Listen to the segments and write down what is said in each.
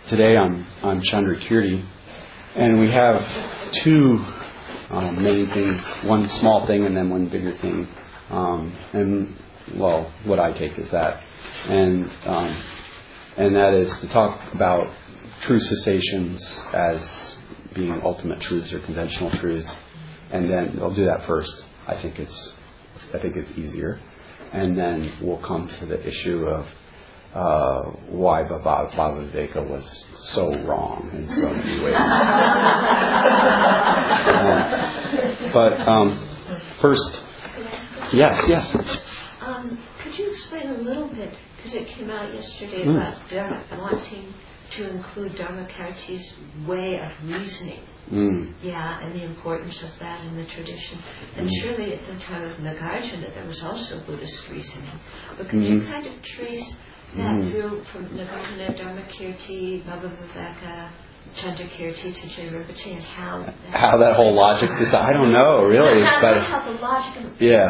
today I'm Chandrakirti, and we have two main things, one small thing and then one bigger thing. What I take is that, and that is to talk about true cessations as being ultimate truths or conventional truths, and then I'll do that first. I think it's easier, and then we'll come to the issue of why Bhavaviveka was so wrong in so many ways. First, yes. Could you explain a little bit, because it came out yesterday about wanting to include Dharmakirti's way of reasoning. Yeah, and the importance of that in the tradition. And surely at the time of Nagarjuna there was also Buddhist reasoning. But could you kind of trace that through from Nagarjuna, Dharmakirti, Bhavaviveka, Chandrakirti to Jay Rinpoche, and how that whole logic system? I don't know, really. Not really how the logic.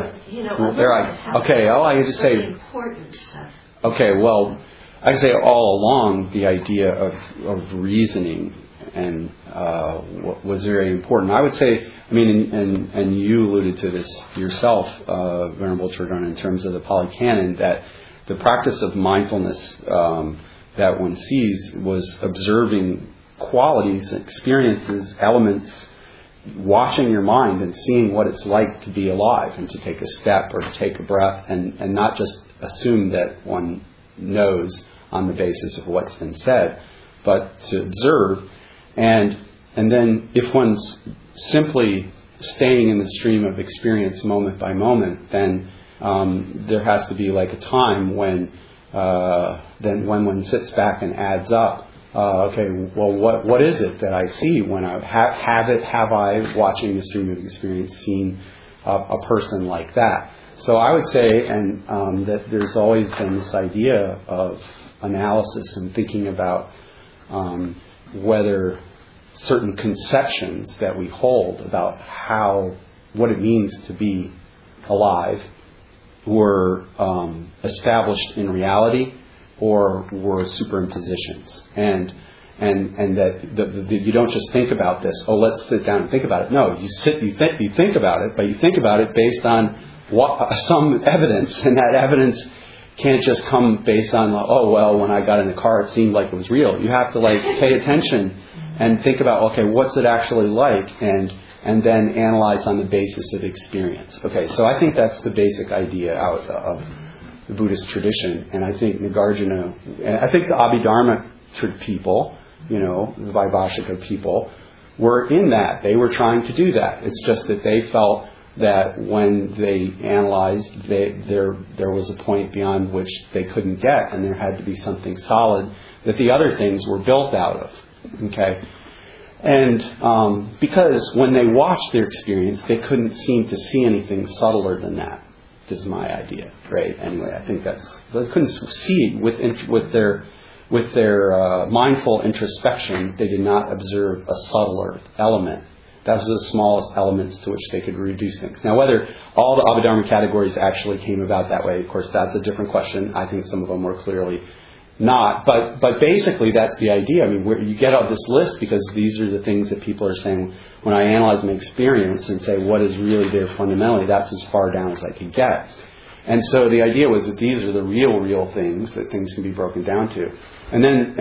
I can just say the importance of. Okay, well, I say all along the idea of reasoning and was very important. I would say, and you alluded to this yourself, Venerable Chardana, in terms of the Pali Canon, that the practice of mindfulness that one sees was observing qualities, experiences, elements, watching your mind and seeing what it's like to be alive and to take a step or to take a breath and not just assume that one knows on the basis of what's been said, but to observe. And then if one's simply staying in the stream of experience moment by moment, then there has to be like a time when one sits back and adds up. What is it that I see when I have I, watching the stream of experience, seen a person like that? So I would say, that there's always been this idea of analysis and thinking about whether certain conceptions that we hold about what it means to be alive were established in reality or were superimpositions, and that you don't just think about this. Oh, let's sit down and think about it. No, you think about it, but you think about it based on some evidence, and that evidence can't just come based on when I got in the car it seemed like it was real. You have to pay attention and think about what's it actually like, and then analyze on the basis of experience. Okay, so I think that's the basic idea out of the Buddhist tradition, and I think Nagarjuna, and I think the Abhidharma people, the Vaibhashika people, were in that. They were trying to do that. It's just that they felt that when they analyzed, there was a point beyond which they couldn't get, and there had to be something solid that the other things were built out of. Okay, and because when they watched their experience, they couldn't seem to see anything subtler than that. This is my idea, right? Anyway, I think they couldn't see with their mindful introspection. They did not observe a subtler element. That was the smallest elements to which they could reduce things. Now, whether all the Abhidharma categories actually came about that way, of course, that's a different question. I think some of them were clearly not. But basically, that's the idea. Where you get out this list because these are the things that people are saying, when I analyze my experience and say what is really there fundamentally, that's as far down as I could get. And so the idea was that these are the real things that things can be broken down to. And then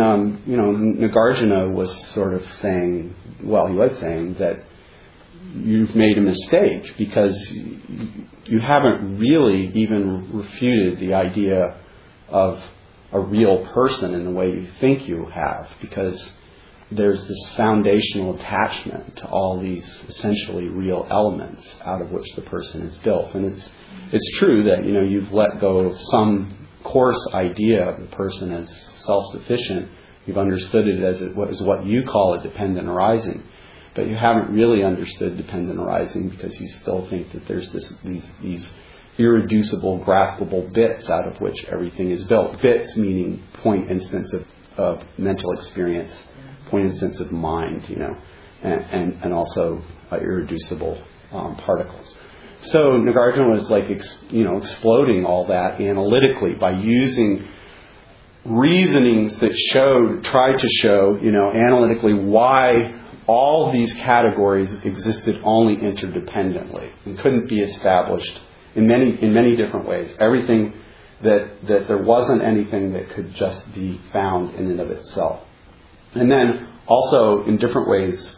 Nagarjuna was sort of saying, he was saying that you've made a mistake because you haven't really even refuted the idea of a real person in the way you think you have, because there's this foundational attachment to all these essentially real elements out of which the person is built. And it's true that you've let go of some coarse idea of the person as self-sufficient. You've understood it as what you call a dependent arising, but you haven't really understood dependent arising because you still think that there's these irreducible, graspable bits out of which everything is built. Bits meaning point instance of mental experience, point instance of mind, and also irreducible particles. So Nagarjuna was exploding all that analytically by using reasonings that tried to show, analytically why all these categories existed only interdependently and couldn't be established in many different ways. Everything that there wasn't anything that could just be found in and of itself. And then also in different ways,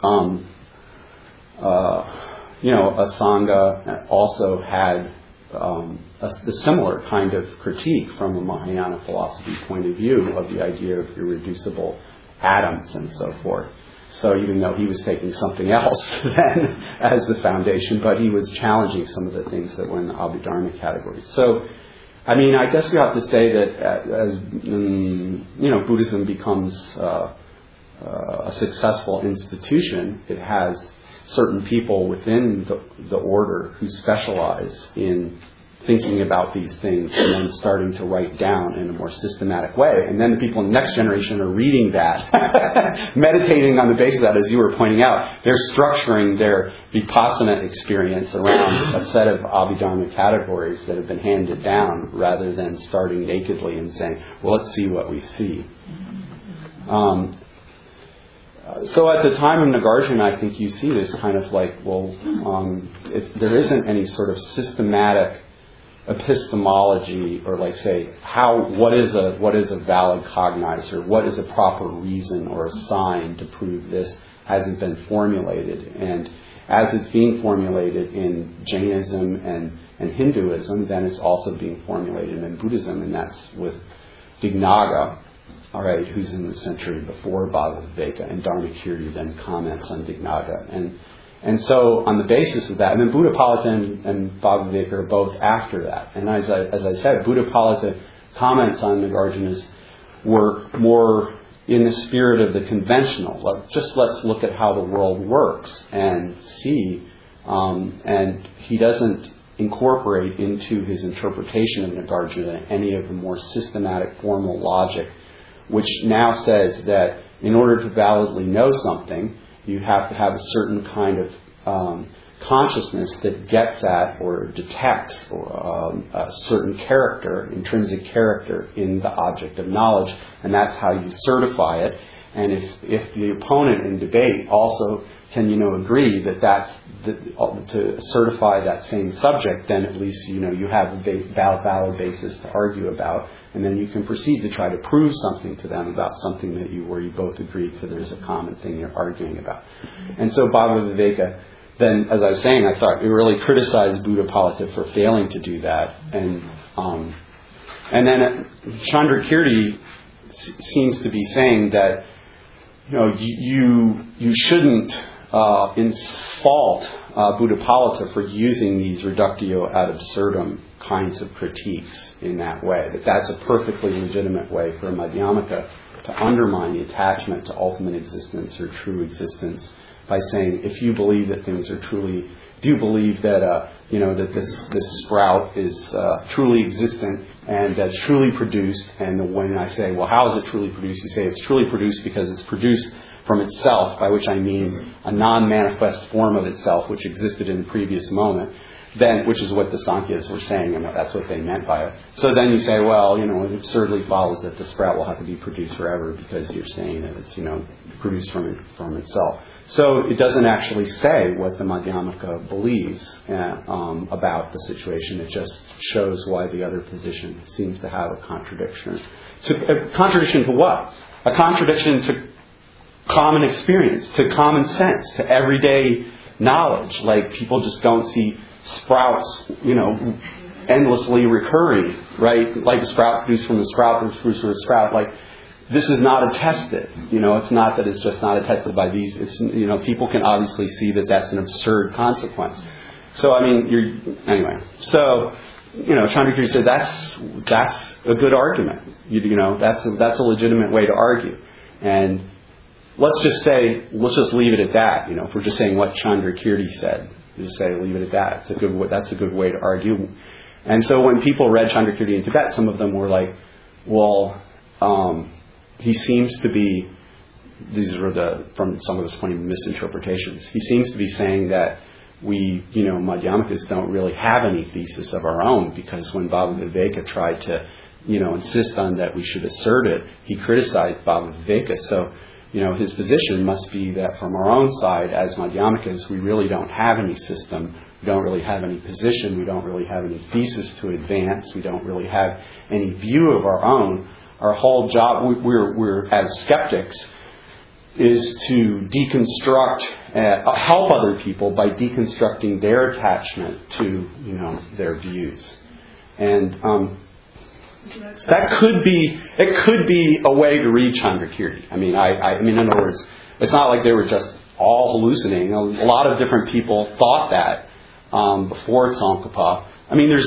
Asanga also had a similar kind of critique from a Mahayana philosophy point of view of the idea of irreducible atoms and so forth. So even though he was taking something else then as the foundation, but he was challenging some of the things that were in the Abhidharma categories. So, I guess you have to say that as Buddhism becomes a successful institution, it has certain people within the order who specialize in thinking about these things and then starting to write down in a more systematic way. And then the people in the next generation are reading that, meditating on the basis of that, as you were pointing out. They're structuring their vipassana experience around a set of Abhidharma categories that have been handed down rather than starting nakedly and saying, well, let's see what we see. So at the time of Nagarjuna, I think you see this kind of like, if there isn't any sort of systematic epistemology, or like say, what is a valid cognizer, what is a proper reason or a sign to prove this, hasn't been formulated. And as it's being formulated in Jainism and Hinduism, then it's also being formulated in Buddhism, and that's with Dignaga, all right, who's in the century before Bhagavad-Viveka, and Dharmakirti then comments on Dignaga. And so on the basis of that, and then Buddhapalita and Bhagavad-Viveka are both after that. And as I said, Buddhapalita comments on Nagarjuna's work more in the spirit of the conventional. Let's look at how the world works and see. And he doesn't incorporate into his interpretation of Nagarjuna any of the more systematic formal logic, which now says that in order to validly know something, you have to have a certain kind of consciousness that gets at or detects a certain character, intrinsic character in the object of knowledge, and that's how you certify it. And if the opponent in debate also can agree that to certify that same subject, then at least you have a valid basis to argue about, and then you can proceed to try to prove something to them about something where you both agree to there's a common thing you're arguing about. And so Bhagavad-Viveka, then, as I was saying, I thought it really criticized Buddhapalita for failing to do that, and then Chandrakirti seems to be saying that you shouldn't fault Buddhapalita for using these reductio ad absurdum kinds of critiques in that way. That's a perfectly legitimate way for a Madhyamaka to undermine the attachment to ultimate existence or true existence by saying, if you believe that things are truly, if you believe that that this sprout is truly existent and that's truly produced, and when I say, well, how is it truly produced? You say it's truly produced because it's produced from itself, by which I mean a non-manifest form of itself which existed in the previous moment, then, which is what the Sankhya's were saying, and that's what they meant by it. So then you say, well, it absurdly follows that the sprout will have to be produced forever because you're saying that it's, produced from itself. So it doesn't actually say what the Madhyamaka believes about the situation. It just shows why the other position seems to have a contradiction. A contradiction to what? A contradiction to common experience, to common sense, to everyday knowledge. Like, people just don't see sprouts, endlessly recurring, right? Like a sprout produced from a sprout produced from a sprout. Like, this is not attested. It's not that it's just not attested by these. It's, people can obviously see that that's an absurd consequence. So, anyway. So, Chandrakirti said that's a good argument. That's a legitimate way to argue. And let's just leave it at that. If we're just saying what Chandrakirti said, just say leave it at that. That's a good way to argue. And so when people read Chandrakirti in Tibet, some of them were like, well, he seems to be, these are from some of his funny misinterpretations, he seems to be saying that we, Madhyamikas don't really have any thesis of our own, because when Bhagavad-Viveka tried to insist on that we should assert it. He criticized Bhavaviveka. So, his position must be that from our own side, as Madhyamikas, we really don't have any system. We don't really have any position. We don't really have any thesis to advance. We don't really have any view of our own. Our whole job, we're as skeptics, is to deconstruct, help other people by deconstructing their attachment to, their views. And that could be a way to read Chandrakirti. I mean, in other words, it's not like they were just all hallucinating. A lot of different people thought that before Tsongkhapa. I mean,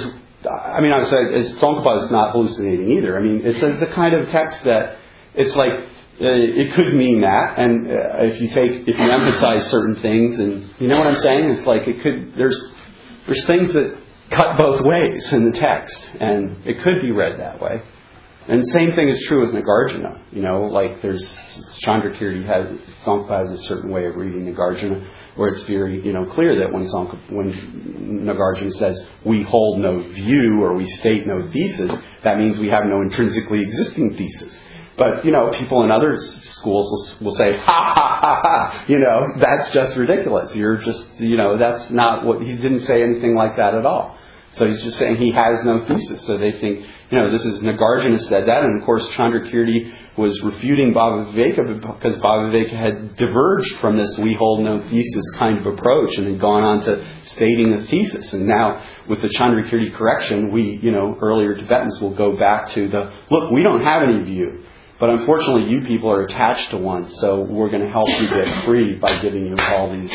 I would say Tsongkhapa is not hallucinating either. I mean, it's the kind of text that it's like it could mean that, and if you emphasize certain things, and you know what I'm saying, it's like it could. There's things that cut both ways in the text, and it could be read that way. And the same thing is true with Nagarjuna. Like there's Chandrakirti Tsongkhapa has a certain way of reading Nagarjuna, where it's very clear that when Nagarjuna says we hold no view or we state no thesis, that means we have no intrinsically existing thesis. But people in other schools will say, ha ha ha ha, that's just ridiculous. You're just that's not what he didn't say anything like that at all. So he's just saying he has no thesis. So they think, this is Nagarjuna said that. And of course, Chandrakirti was refuting Bhavaviveka because Bhavaviveka had diverged from this we hold no thesis kind of approach and had gone on to stating a thesis. And now with the Chandrakirti correction, we, earlier Tibetans will go back to look, we don't have any view. But unfortunately, you people are attached to one, so we're going to help you get free by giving you all these,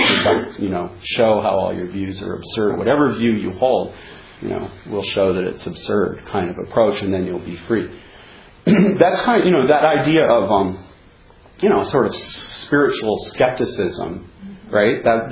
show how all your views are absurd. Whatever view you hold, we'll show that it's absurd kind of approach, and then you'll be free. That's kind of, that idea of, sort of spiritual skepticism, right? That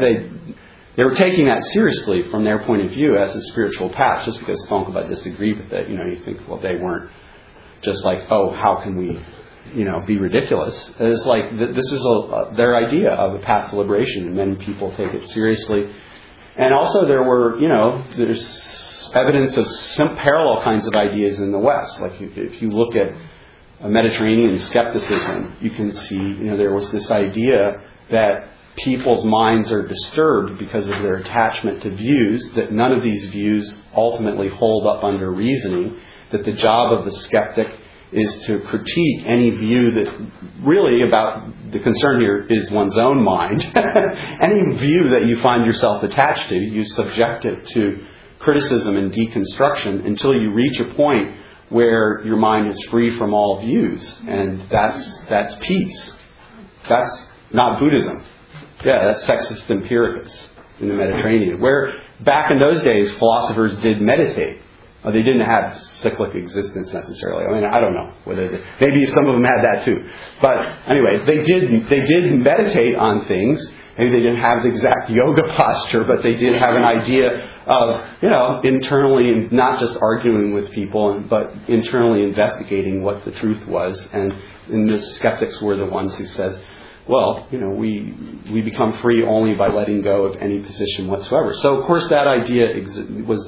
they were taking that seriously from their point of view as a spiritual path. Just because Tsongkhapa disagreed with it, you think, well, they weren't just like, oh, how can we, be ridiculous? It's like this is their idea of a path to liberation, and many people take it seriously. And also there were, there's evidence of some parallel kinds of ideas in the West. Like if you look at a Mediterranean skepticism, you can see, there was this idea that people's minds are disturbed because of their attachment to views, that none of these views ultimately hold up under reasoning, that the job of the skeptic is to critique any view that really about the concern here is one's own mind. Any view that you find yourself attached to, you subject it to criticism and deconstruction until you reach a point where your mind is free from all views. And that's peace. That's not Buddhism. Yeah, that's Sextus Empiricus in the Mediterranean, where back in those days philosophers did meditate. They didn't have cyclic existence necessarily. I mean, I don't know whether maybe some of them had that too. But anyway, they did meditate on things. Maybe they didn't have the exact yoga posture, but they did have an idea of, internally, not just arguing with people, but internally investigating what the truth was. And the skeptics were the ones who says, well, we become free only by letting go of any position whatsoever. So, of course, that idea was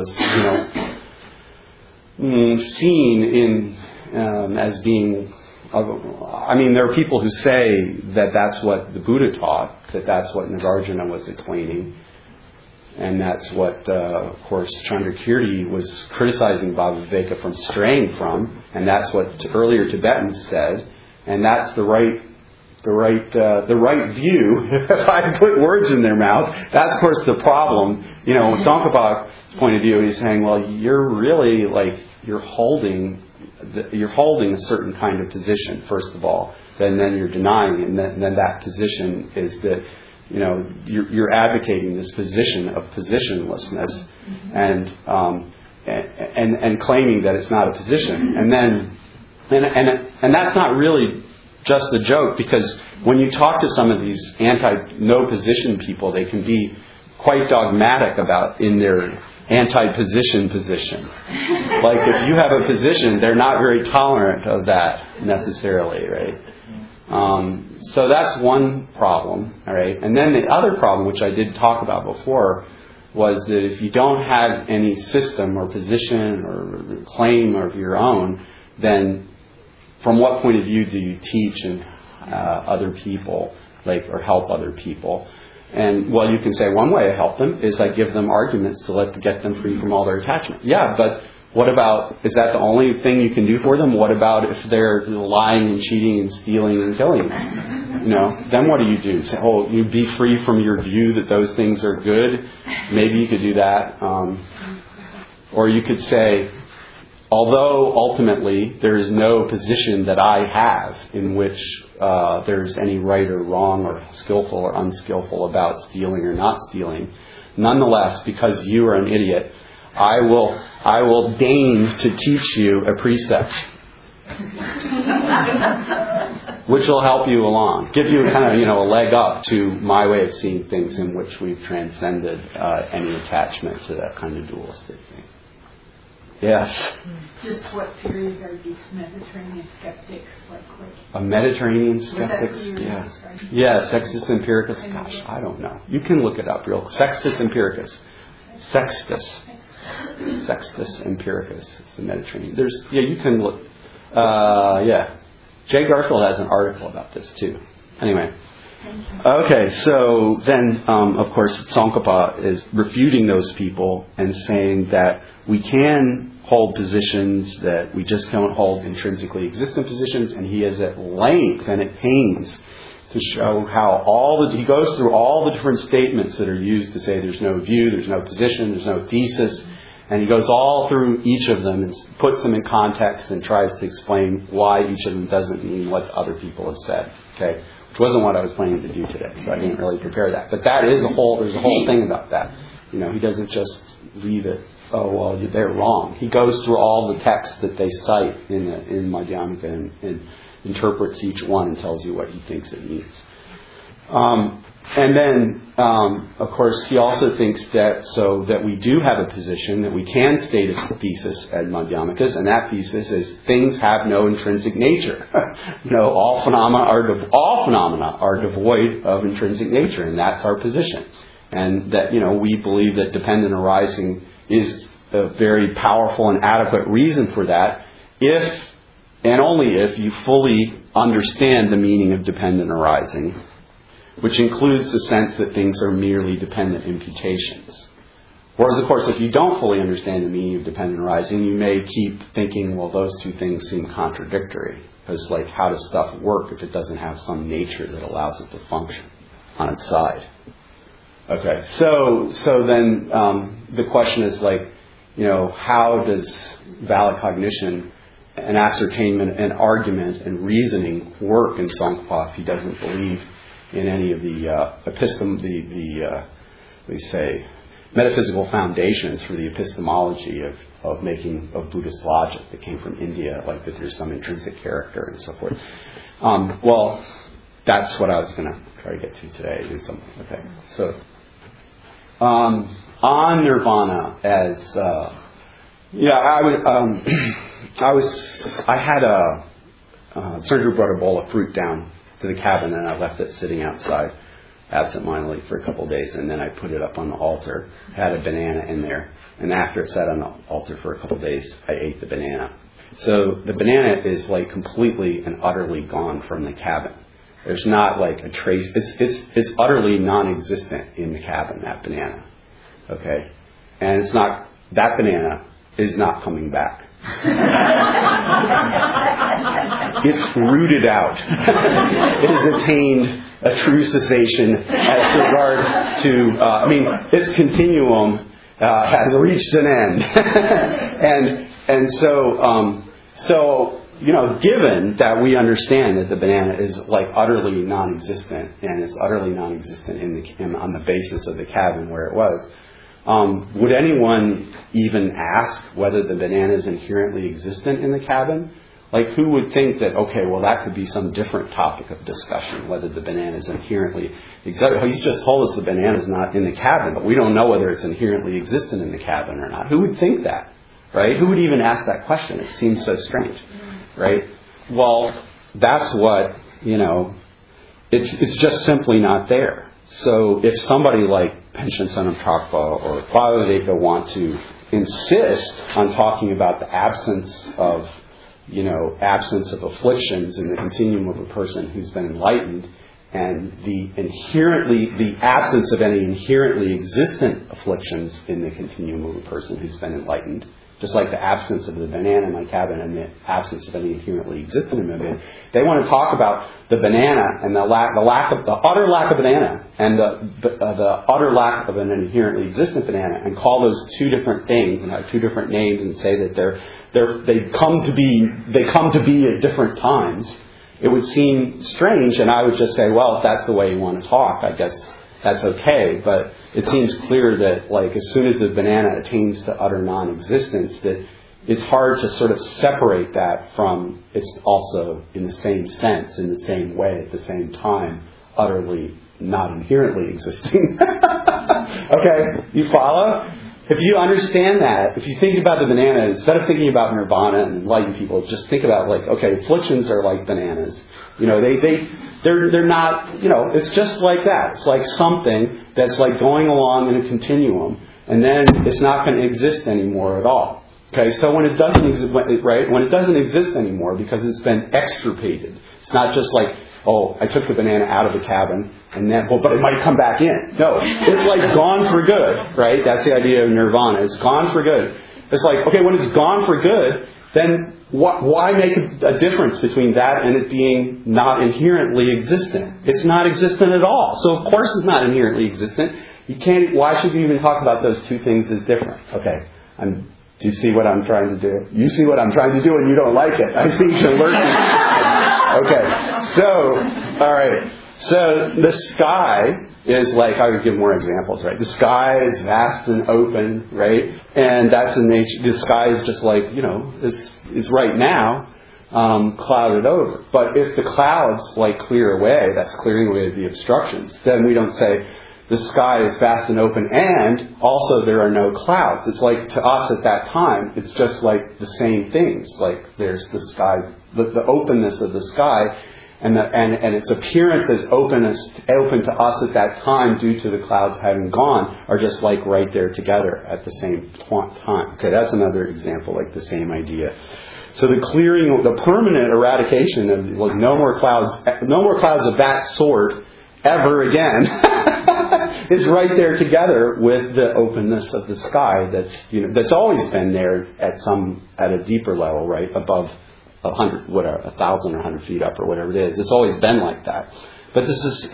seen in as being. There are people who say that that's what the Buddha taught, that that's what Nagarjuna was explaining, and that's what, of course, Chandrakirti was criticizing Bhavaviveka from straying from, and that's what earlier Tibetans said, and that's the right view. If I put words in their mouth, that's of course the problem. With Tsongkhapa's point of view, he's saying, well, you're really you're holding a certain kind of position first of all, and then you're denying it, and then that position is that you're advocating this position of positionlessness, and claiming that it's not a position, and that's not really just the joke, because when you talk to some of these anti-no-position people, they can be quite dogmatic in their anti-position position. Like if you have a position, they're not very tolerant of that necessarily, right? So that's one problem, all right? And then the other problem, which I did talk about before, was that if you don't have any system or position or claim of your own, then from what point of view do you teach and other people, or help other people? And, well, you can say one way I help them is I give them arguments to get them free from all their attachment. Yeah, but what about, is that the only thing you can do for them? What about if they're lying and cheating and stealing and killing? Then what do you do? Say, you be free from your view that those things are good? Maybe you could do that. Or you could say, although ultimately there is no position that I have in which there's any right or wrong or skillful or unskillful about stealing or not stealing, nonetheless, because you are an idiot, I will deign to teach you a precept which will help you along, give you kind of a leg up to my way of seeing things, in which we've transcended any attachment to that kind of dualistic thing. Yes. Just what period are these Mediterranean skeptics like? A Mediterranean skeptics? Yeah, Sextus Empiricus. Gosh, I don't know. You can look it up real quick. Sextus Empiricus. Sextus Empiricus. It's the Mediterranean. You can look. Jay Garfield has an article about this too. Anyway. Okay, so then, of course, Tsongkhapa is refuting those people and saying that we can hold positions, that we just don't hold intrinsically existent positions, and he is at length and at pains to show how he goes through all the different statements that are used to say there's no view, there's no position, there's no thesis, and he goes all through each of them and puts them in context and tries to explain why each of them doesn't mean what other people have said. Okay? Which wasn't what I was planning to do today, so I didn't really prepare that. But there's a whole thing about that. He doesn't just leave it, they're wrong. He goes through all the texts that they cite in Madhyamika and interprets each one and tells you what he thinks it means. And then, of course, he also thinks that we do have a position, that we can state a thesis at Madhyamikas, and that thesis is things have no intrinsic nature. All phenomena are devoid of intrinsic nature, and that's our position. And that, we believe that dependent arising is a very powerful and adequate reason for that, if and only if you fully understand the meaning of dependent arising, which includes the sense that things are merely dependent imputations. Whereas, of course, if you don't fully understand the meaning of dependent arising, you may keep thinking, well, those two things seem contradictory. Because, how does stuff work if it doesn't have some nature that allows it to function on its side? Okay, so then the question is, how does valid cognition and ascertainment and argument and reasoning work in Tsongkhapa if he doesn't believe in any of the metaphysical foundations for the epistemology of Buddhist logic that came from India, that there's some intrinsic character and so forth. Well, that's what I was going to try to get to today. Okay, so on nirvana as I had a Sergio brought a bowl of fruit down to the cabin, and I left it sitting outside absentmindedly for a couple of days, and then I put it up on the altar. I had a banana in there, and after it sat on the altar for a couple of days, I ate the banana. So the banana is completely and utterly gone from the cabin. There's not a trace. It's utterly non-existent in the cabin, that banana. Okay, and that banana is not coming back. It's rooted out. It has attained a true cessation as regard to, its continuum has reached an end. and so, given that we understand that the banana is utterly non-existent, and it's utterly non-existent on the basis of the cabin where it was, would anyone even ask whether the banana is inherently existent in the cabin? Who would think that, that could be some different topic of discussion, whether the banana is inherently existent. He's just told us the banana is not in the cabin, but we don't know whether it's inherently existent in the cabin or not. Who would think that, right? Who would even ask that question? It seems so strange, right? Well, that's what, it's just simply not there. So if somebody like Panchen Sonam or Bhagavad want to insist on talking about the absence of afflictions in the continuum of a person who's been enlightened, and the absence of any inherently existent afflictions in the continuum of a person who's been enlightened, just like the absence of the banana in my cabin and the absence of any inherently existent in my cabin, they want to talk about the banana and the utter lack of banana and the utter lack of an inherently existent banana, and call those two different things and have two different names, and say that they come to be at different times. It would seem strange, and I would just say, well, if that's the way you want to talk, I guess that's okay. But it seems clear that, like, as soon as the banana attains to utter non-existence, that it's hard to sort of separate that from it's also in the same sense, in the same way, at the same time, utterly not inherently existing. Okay, you follow? If you understand that, if you think about the banana, instead of thinking about nirvana and enlightened people, just think about, like, okay, afflictions are like bananas. They're not, it's just like that. It's like something that's like going along in a continuum, and then it's not going to exist anymore at all. Okay, so when it doesn't exist, right? When it doesn't exist anymore because it's been extirpated, it's not just like, oh, I took the banana out of the cabin, and then, but it might come back in. No, it's like gone for good, right? That's the idea of nirvana. It's gone for good. It's like, okay, when it's gone for good, then why make a difference between that and it being not inherently existent? It's not existent at all. So of course it's not inherently existent. You can't. Why should you even talk about those two things as different? Okay, do you see what I'm trying to do? You see what I'm trying to do, and you don't like it. I see you're lurking. Okay, so all right. So the sky is like, I would give more examples, right? The sky is vast and open, right? And that's in nature. The sky is just like, this is right now clouded over. But if the clouds like clear away, that's clearing away the obstructions, then we don't say the sky is vast and open and also there are no clouds. It's like, to us at that time, it's just like the same things. Like there's the sky, the openness of the sky, and its appearance as open to us at that time due to the clouds having gone are just like right there together at the same time. Okay, that's another example, like the same idea. So the clearing, the permanent eradication of no more clouds of that sort ever again is right there together with the openness of the sky that's always been there at a deeper level, right, above 100, whatever, 1,000 or 100 feet up or whatever it is. It's always been like that. But it's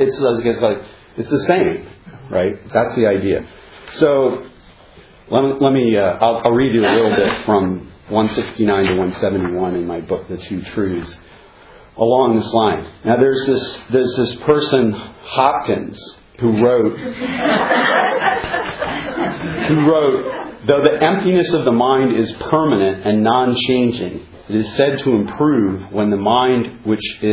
the same, right? That's the idea. So let me I'll read you a little bit from 169 to 171 in my book, The Two Truths, along this line. Now there's this person, Hopkins, who wrote, though the emptiness of the mind is permanent and non-changing, it is said to improve when the mind of which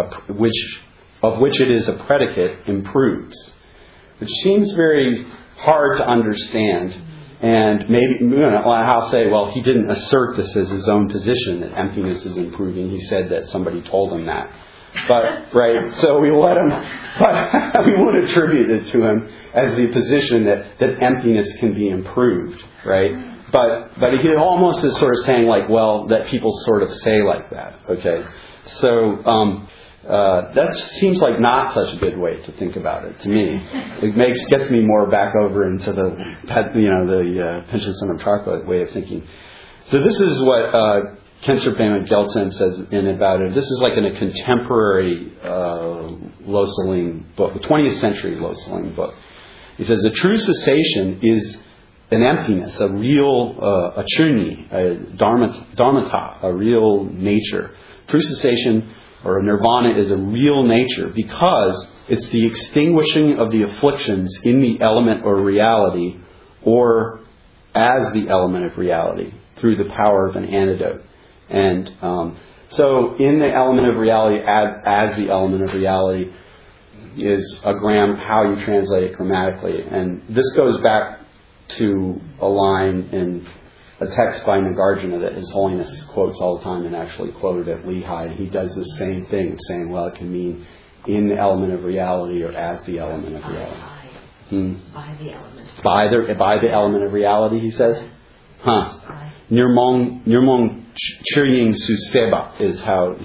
it is a predicate improves. Which seems very hard to understand. And maybe I'll say, well, he didn't assert this as his own position that emptiness is improving. He said that somebody told him that. But, right, so we let him, but we won't attribute it to him as the position that emptiness can be improved, right? But he almost is sort of saying, like, well, that people sort of say like that, okay? So that seems like not such a good way to think about it to me. It gets me more back over into the Panchen Sonam way of thinking. So this is what Khentsur Pema Gyaltsen says about it. This is like in a contemporary Lo Saling book, a 20th century Lo Saling book. He says, the true cessation is an emptiness, a real achuni, a dharmata, a real nature. True cessation or nirvana is a real nature because it's the extinguishing of the afflictions in the element or reality or as the element of reality through the power of an antidote. And so in the element of reality, as the element of reality is how you translate it grammatically. And this goes back to a line in a text by Nagarjuna that His Holiness quotes all the time and actually quoted at Lehigh. And he does the same thing, saying, well, it can mean in the element of reality or as the element of reality? By the element. By the element of reality, he says? Nirmong Chirying Su Seba is how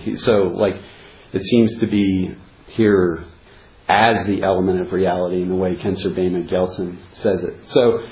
it seems to be here as the element of reality in the way Kensur Bema Gyaltsen says it. So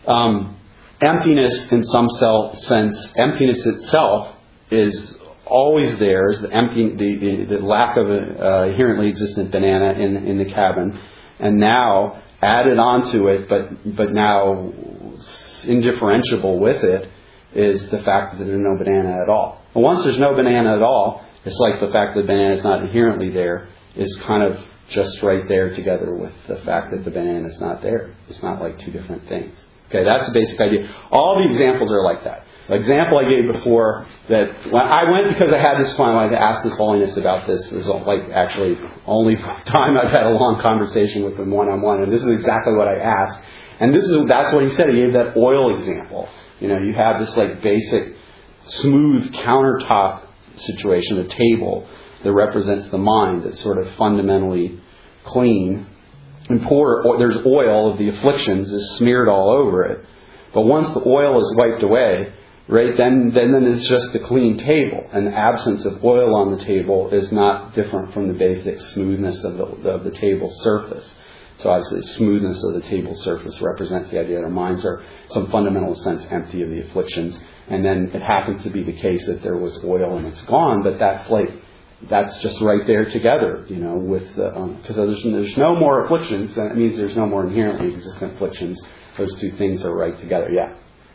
emptiness in some sense, emptiness itself is always there, is the lack of an inherently existent banana in the cabin, and now added onto it, but now indifferentiable with it, is the fact that there's no banana at all. And once there's no banana at all, it's like the fact that the banana is not inherently there is kind of just right there together with the fact that the banana is not there. It's not like two different things. Okay, that's the basic idea. All the examples are like that. The example I gave before, that when I went because I had this fun, I wanted to ask His Holiness about this. This is like actually only time I've had a long conversation with him one-on-one, and this is exactly what I asked. And that's what he said. He gave that oil example. You have this like basic smooth countertop situation, a table that represents the mind that's sort of fundamentally clean. And there's oil of the afflictions is smeared all over it. But once the oil is wiped away, right, then it's just a clean table. And the absence of oil on the table is not different from the basic smoothness of the table surface. So obviously the smoothness of the table surface represents the idea that our minds are, in some fundamental sense, empty of the afflictions. And then it happens to be the case that there was oil and it's gone, but that's just right there together, with because there's no more afflictions. That means there's no more inherently existent afflictions. Those two things are right together. Yeah.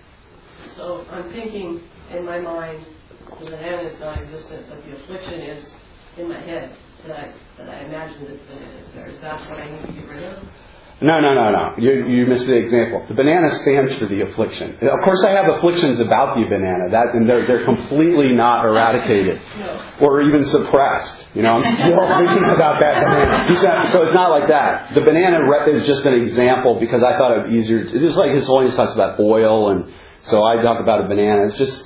So I'm thinking in my mind, the banana is non-existent, but the affliction is in my head that I imagine that the banana is there. Is that what I need to get rid of? No. You missed the example. The banana stands for the affliction. Of course, I have afflictions about the banana, and they're completely not eradicated or even suppressed. I'm still thinking about that banana. So it's not like that. The banana is just an example because I thought it would be easier. It's just like His Holiness talks about oil, and so I talk about a banana. It's just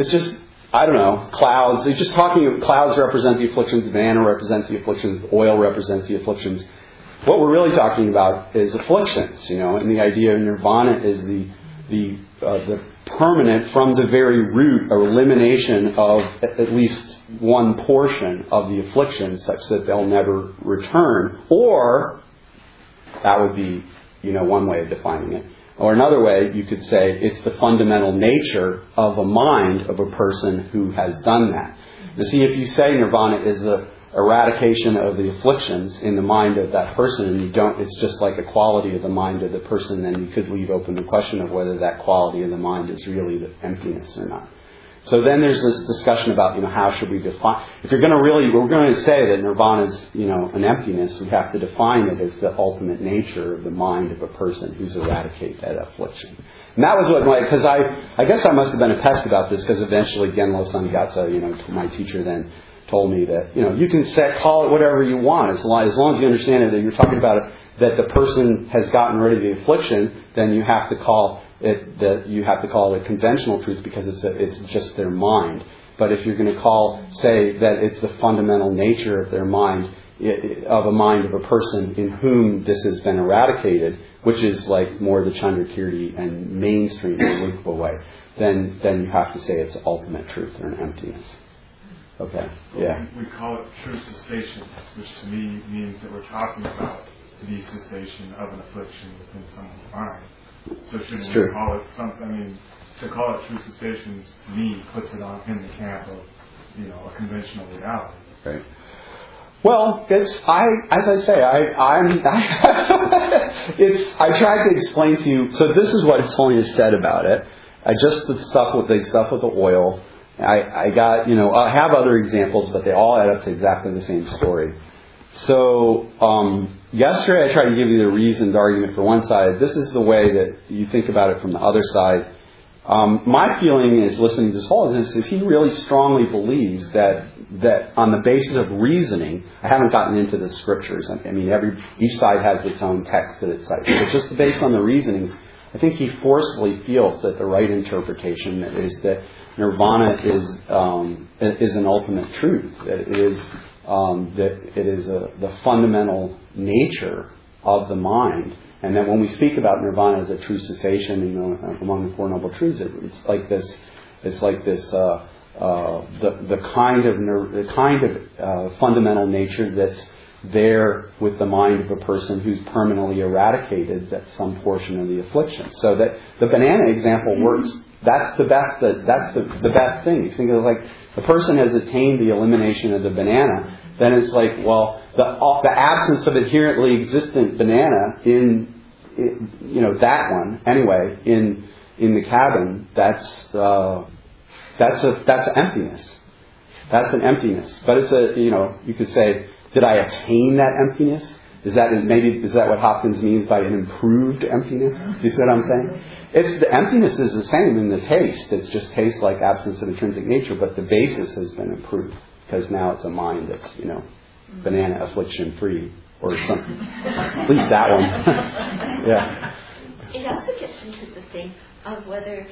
I don't know, clouds. It's just talking. Clouds represent the afflictions. The banana represents the afflictions. The oil represents the afflictions. What we're really talking about is afflictions, and the idea of nirvana is the permanent, from the very root, elimination of at least one portion of the afflictions, such that they'll never return. Or that would be, one way of defining it. Or another way, you could say it's the fundamental nature of a mind of a person who has done that. Now, see, if you say nirvana is the eradication of the afflictions in the mind of that person, and it's just like a quality of the mind of the person, then you could leave open the question of whether that quality of the mind is really the emptiness or not. So then there's this discussion about, how should we define, if we're going to say that nirvana is, an emptiness, we have to define it as the ultimate nature of the mind of a person who's eradicated that affliction. And that was because I guess I must have been a pest about this, because eventually Genlo Sangyatso, my teacher then told me that, you can call it whatever you want, as long as you understand it, that you're talking about it, that the person has gotten rid of the affliction, then you have to call it a conventional truth, because it's just their mind. But if you're going to say that it's the fundamental nature of their mind, of a mind of a person in whom this has been eradicated, which is like more the Chandrakirti and mainstream Rupa way, then you have to say it's ultimate truth or an emptiness. Okay. Yeah. We call it true cessation, which to me means that we're talking about the cessation of an affliction within someone's mind. So shouldn't we call it something? To call it true cessations to me puts it in the camp of, a conventional reality. Right. Well, as I say, I tried to explain to you. So this is what His Holiness said about it. The stuff with the oil. I have other examples, but they all add up to exactly the same story. So yesterday I tried to give you the reasoned argument for one side. This is the way that you think about it from the other side. My feeling is, listening to His Holiness, is he really strongly believes that on the basis of reasoning, I haven't gotten into the scriptures. Each side has its own text that it cites. But just based on the reasonings, I think he forcefully feels that the right interpretation is that nirvana is an ultimate truth. That it is that it is the fundamental nature of the mind, and that when we speak about nirvana as a true cessation, among the Four Noble Truths, it's like this. It's like this. The kind of fundamental nature that's there with the mind of a person who's permanently eradicated that some portion of the affliction. So that the banana example works. That's the best. That's the best thing. You think of it like the person has attained the elimination of the banana. Then it's like, well, the absence of inherently existent banana in that one anyway in the cabin. That's emptiness. That's an emptiness. But it's you could say, did I attain that emptiness? Is that what Hopkins means by an improved emptiness? Do you see what I'm saying? The emptiness is the same in the taste. It just tastes like absence of intrinsic nature, but the basis has been improved because now it's a mind that's banana affliction free or something. At least that one. Yeah. It also gets into the thing of whether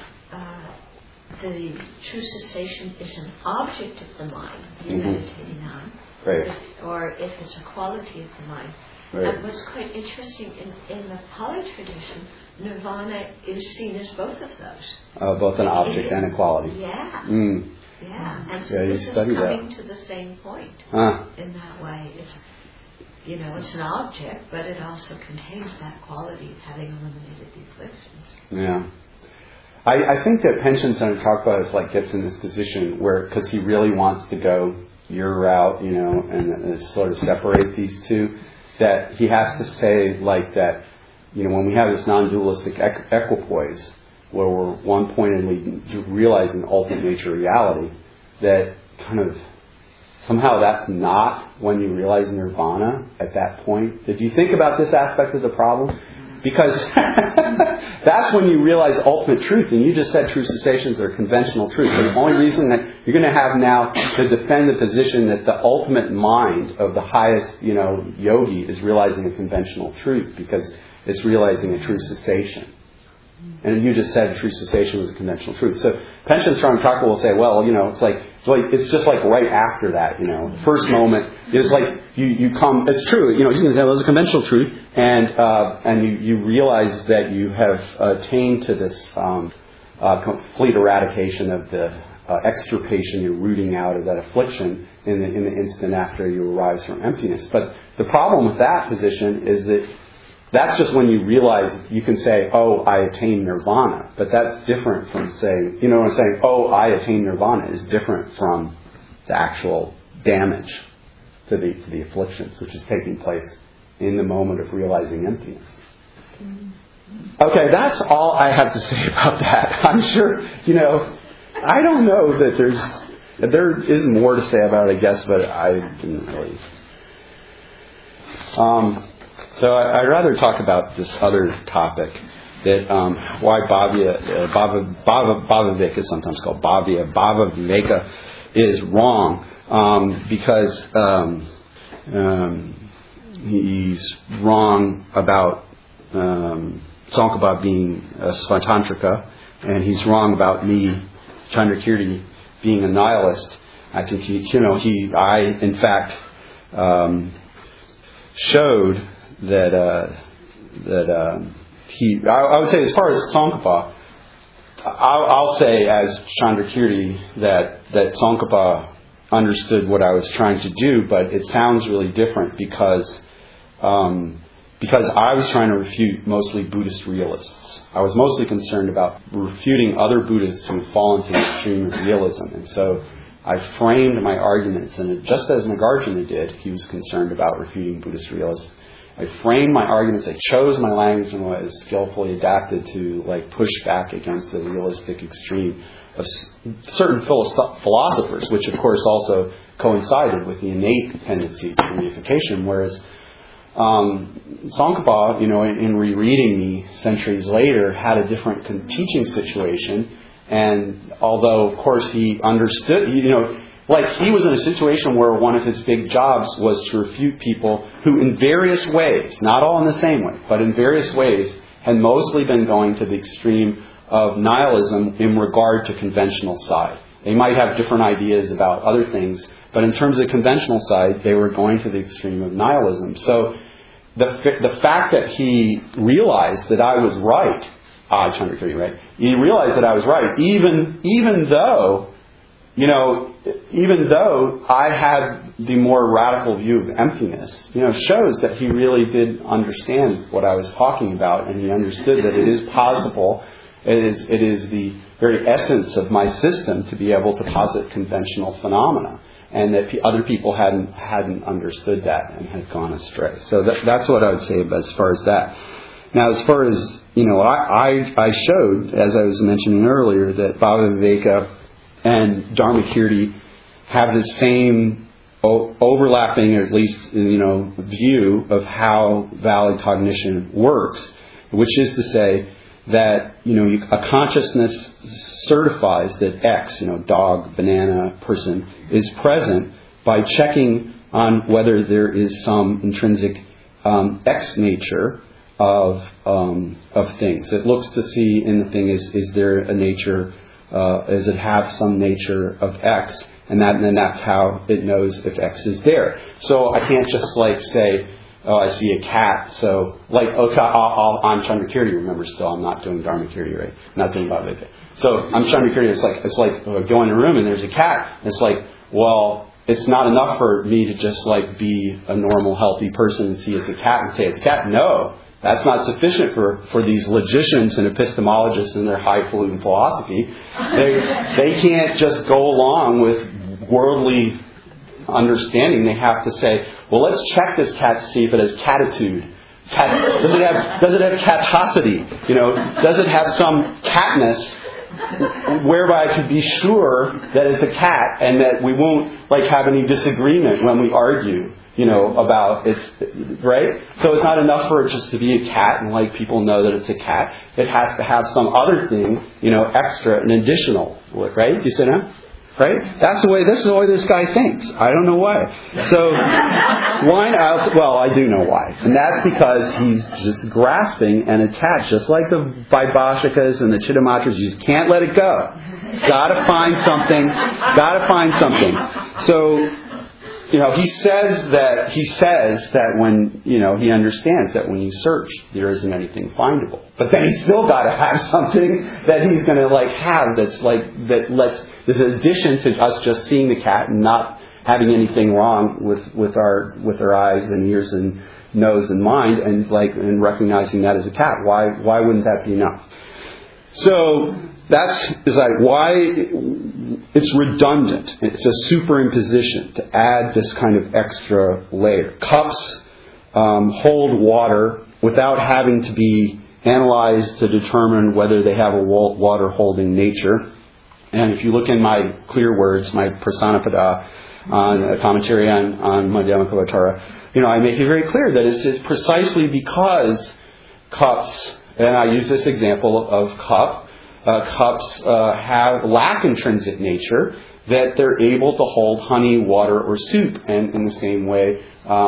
the true cessation is an object of the mind you're meditating on, right, or if it's a quality of the mind. Right. And what's quite interesting in the Pali tradition, nirvana is seen as both of those. Both an object and a quality. Yeah. Yeah. And so this is coming to the same point in that way. It's it's an object, but it also contains that quality of having eliminated the afflictions. Yeah. I think that Panchen Tengpa gets in this position where, because he really wants to go your route, and sort of separate these two, that he has to say that, when we have this non-dualistic equipoise, where we're one-pointedly realizing ultimate nature reality, that kind of somehow that's not when you realize nirvana at that point. Did you think about this aspect of the problem? Because that's when you realize ultimate truth, and you just said true cessations are conventional truth. So the only reason that you're going to have now to defend the position that the ultimate mind of the highest, yogi is realizing a conventional truth, because it's realizing a true cessation. And you just said true cessation was a conventional truth. So Panchen Tengpa will say, well, it's just like right after that, first moment is like you come. It's true, he's going to say it was a conventional truth, and you realize that you have attained to this complete eradication of the extirpation, you're rooting out of that affliction in the instant after you arise from emptiness. But the problem with that position is that that's just when you realize you can say, oh, I attained nirvana. But that's different from saying, oh, I attained nirvana is different from the actual damage to the afflictions, which is taking place in the moment of realizing emptiness. Okay, that's all I have to say about that. I'm sure, I don't know that there is more to say about it, I guess, but I didn't really. So I'd rather talk about this other topic, that why Bhavaviveka is sometimes called Bhavaviveka is wrong, because he's wrong about Tsongkhapa being a Svatantrika, and he's wrong about me, Chandrakirti, being a nihilist. I think I in fact showed that I would say, as far as Tsongkhapa, I'll say as Chandrakirti that Tsongkhapa understood what I was trying to do, but it sounds really different because I was trying to refute mostly Buddhist realists. I was mostly concerned about refuting other Buddhists who fall into the extreme of realism, and so I framed my arguments, and just as Nagarjuna did, he was concerned about refuting Buddhist realists. I framed my arguments, I chose my language and was skillfully adapted to push back against the realistic extreme of certain philosophers, which of course also coincided with the innate tendency to reification, whereas Tsongkhapa, in rereading me centuries later, had a different teaching situation, and although of course he understood, he was in a situation where one of his big jobs was to refute people who in various ways, not all in the same way, but in various ways, had mostly been going to the extreme of nihilism in regard to conventional side. They might have different ideas about other things, But in terms of the conventional side, they were going to the extreme of nihilism. So the fact that he realized that I was right, Chandrakirti, right? He realized that I was right, even though I had the more radical view of emptiness, shows that he really did understand what I was talking about, and he understood that it is possible. It is the very essence of my system to be able to posit conventional phenomena, and that other people hadn't understood that and had gone astray. So that's what I would say about as far as that. Now, as far as I showed, as I was mentioning earlier, that Bhavaviveka and Dharmakirti have the same overlapping, or at least view of how valid cognition works, which is to say that a consciousness certifies that X, dog, banana, person, is present by checking on whether there is some intrinsic X nature of things. It looks to see in the thing is there a nature. Does it have some nature of X? And then that's how it knows if X is there. So I can't just say, oh, I see a cat. So I'm Chandrakirti. Remember, still I'm not doing Dharmakirti, right? I'm not doing Bhavaviveka. So I'm Chandrakirti. It's like go in a room and there's a cat. It's like, well, it's not enough for me to just be a normal, healthy person and see it's a cat and say it's a cat. No. That's not sufficient for these logicians and epistemologists in their highfalutin philosophy. They can't just go along with worldly understanding. They have to say, well, let's check this cat to see if it has catitude. Does it have catosity? Does it have some catness whereby I could be sure that it's a cat and that we won't have any disagreement when we argue. About its, right? So it's not enough for it just to be a cat and people know that it's a cat. It has to have some other thing, extra and additional, right? Do you see that? Right? This is the way this guy thinks. I don't know why. So, I do know why. And that's because he's just grasping and attached, just like the Vaibhashikas and the Chittamatras. You just can't let it go. Gotta find something. So, he says that when, he understands that when you search, there isn't anything findable. But then he's still got to have something that he's going to have that's this addition to us just seeing the cat and not having anything wrong with our eyes and ears and nose and mind and recognizing that as a cat. Why wouldn't that be enough? So is why it's redundant. It's a superimposition to add this kind of extra layer. Cups hold water without having to be analyzed to determine whether they have a water-holding nature. And if you look in my clear words, my Prasanapada on a commentary on Madhyamaka Vatara, I make it very clear that it's precisely because cups, and I use this example of cups lack intrinsic nature, that they're able to hold honey, water, or soup, and in the same way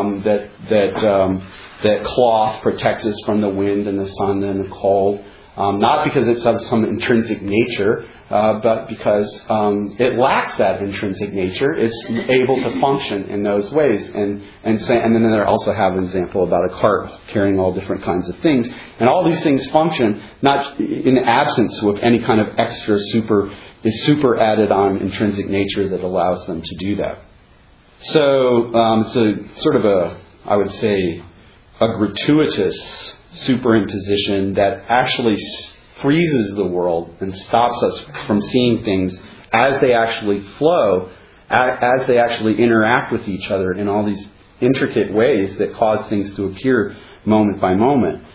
that cloth protects us from the wind and the sun and the cold, not because it's of some intrinsic nature, but because it lacks that intrinsic nature. It's able to function in those ways, and then there also have an example about a cart carrying all different kinds of things, and all these things function not in absence of any kind of extra super added on intrinsic nature that allows them to do that. So it's a sort of I would say, a gratuitous superimposition that actually freezes the world and stops us from seeing things as they actually flow, as they actually interact with each other in all these intricate ways that cause things to appear moment by moment.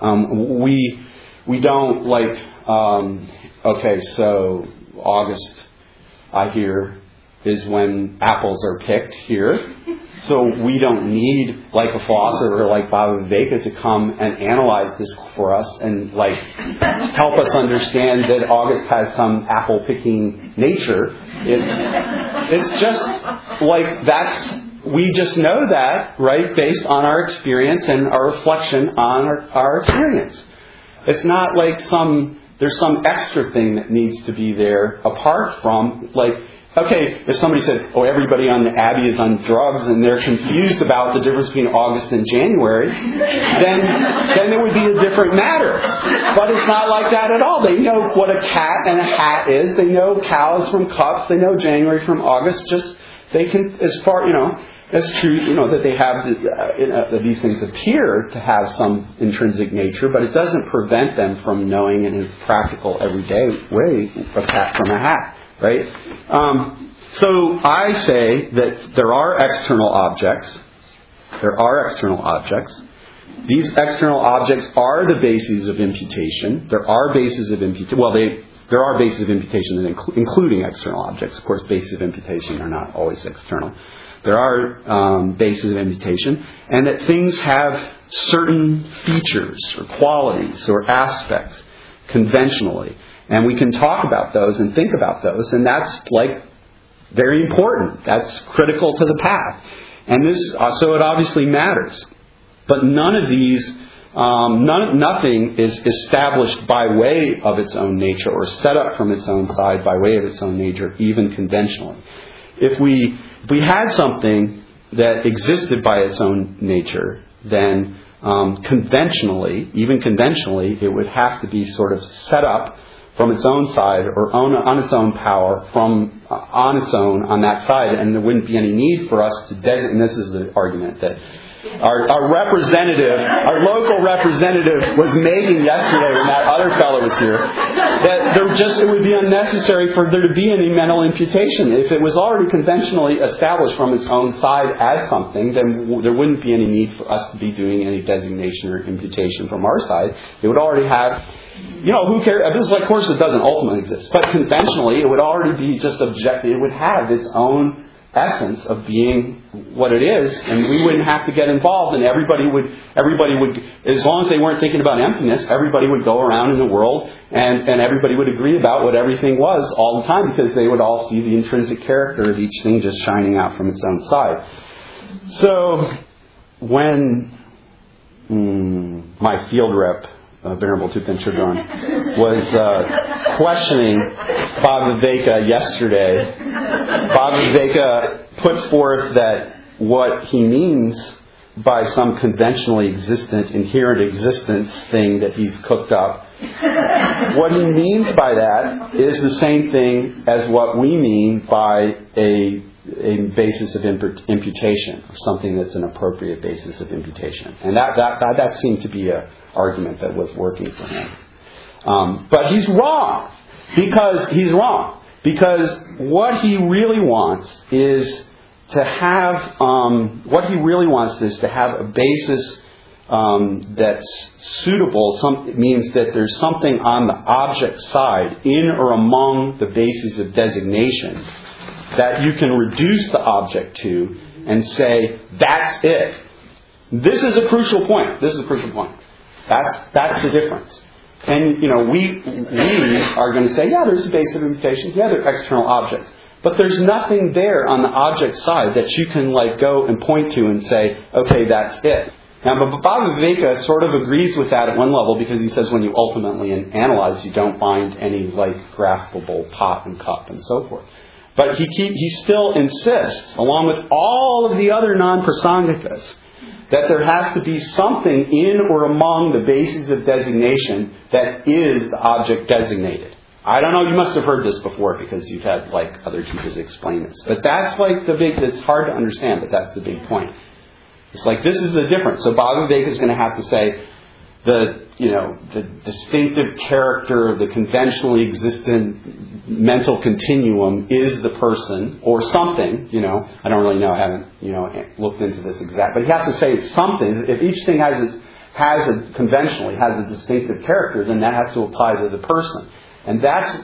We don't so August, I hear, is when apples are picked here. So we don't need a philosopher like Bhavaviveka to come and analyze this for us and help us understand that August has some apple picking nature. It's just we just know that, right, based on our experience and our reflection on our experience. It's not there's some extra thing that needs to be there apart from okay, if somebody said, oh, everybody on the Abbey is on drugs and they're confused about the difference between August and January, then it would be a different matter. But it's not like that at all. They know what a cat and a hat is. They know cows from cups. They know January from August. Just, they can, as far, it's true, that they have, that these things appear to have some intrinsic nature, but it doesn't prevent them from knowing in a practical, everyday way a cat from a hat, right? So I say that there are external objects. There are external objects. These external objects are the bases of imputation. There are bases of imputation. Well, there are bases of imputation including external objects. Of course, bases of imputation are not always external. There are bases of imputation, and that things have certain features or qualities or aspects conventionally. And we can talk about those and think about those, and that's very important. That's critical to the path. And so it obviously matters. But none of these, nothing is established by way of its own nature or set up from its own side by way of its own nature, even conventionally. If we had something that existed by its own nature, then conventionally, it would have to be sort of set up from its own side or on its own power on its own on that side, and there wouldn't be any need for us to designate. And this is the argument that our representative, our local representative, was making yesterday when that other fellow was here. That it would be unnecessary for there to be any mental imputation. If it was already conventionally established from its own side as something, then there wouldn't be any need for us to be doing any designation or imputation from our side. It would already have, who cares? Of course, it doesn't ultimately exist, but conventionally, it would already be just objective. It would have its own essence of being what it is, and we wouldn't have to get involved, and everybody would, as long as they weren't thinking about emptiness, everybody would go around in the world, and everybody would agree about what everything was all the time, because they would all see the intrinsic character of each thing just shining out from its own side. So, when my field rep, Venerable Thupten Chodron, was questioning Bhagavad-Viveka yesterday, Bhagavad-Viveka put forth that what he means by some conventionally existent, inherent existence thing that he's cooked up, what he means by that is the same thing as what we mean by a basis of imputation, or something that's an appropriate basis of imputation. And that seemed to be an argument that was working for him. But he's wrong. Because what he really wants is to have a basis that's suitable. It means that there's something on the object side, in or among the bases of designation, that you can reduce the object to and say, that's it. This is a crucial point. That's the difference. And, we are going to say, yeah, there's a base of imputation. Yeah, there are external objects. But there's nothing there on the object side that you can, go and point to and say, okay, that's it. Now, Bhagavad-Viveka sort of agrees with that at one level, because he says when you ultimately analyze, you don't find any, graspable pot and cup and so forth. But he still insists, along with all of the other non-prasangikas, that there has to be something in or among the bases of designation that is the object designated. I don't know, you must have heard this before because you've had other teachers explain this. But that's it's hard to understand, but that's the big point. It's this is the difference. So Bhagavad-Viveka is going to have to say the distinctive character of the conventionally existent mental continuum is the person or something. I don't really know. I haven't looked into this exact, but he has to say it's something. If each thing conventionally has a distinctive character, then that has to apply to the person, and that's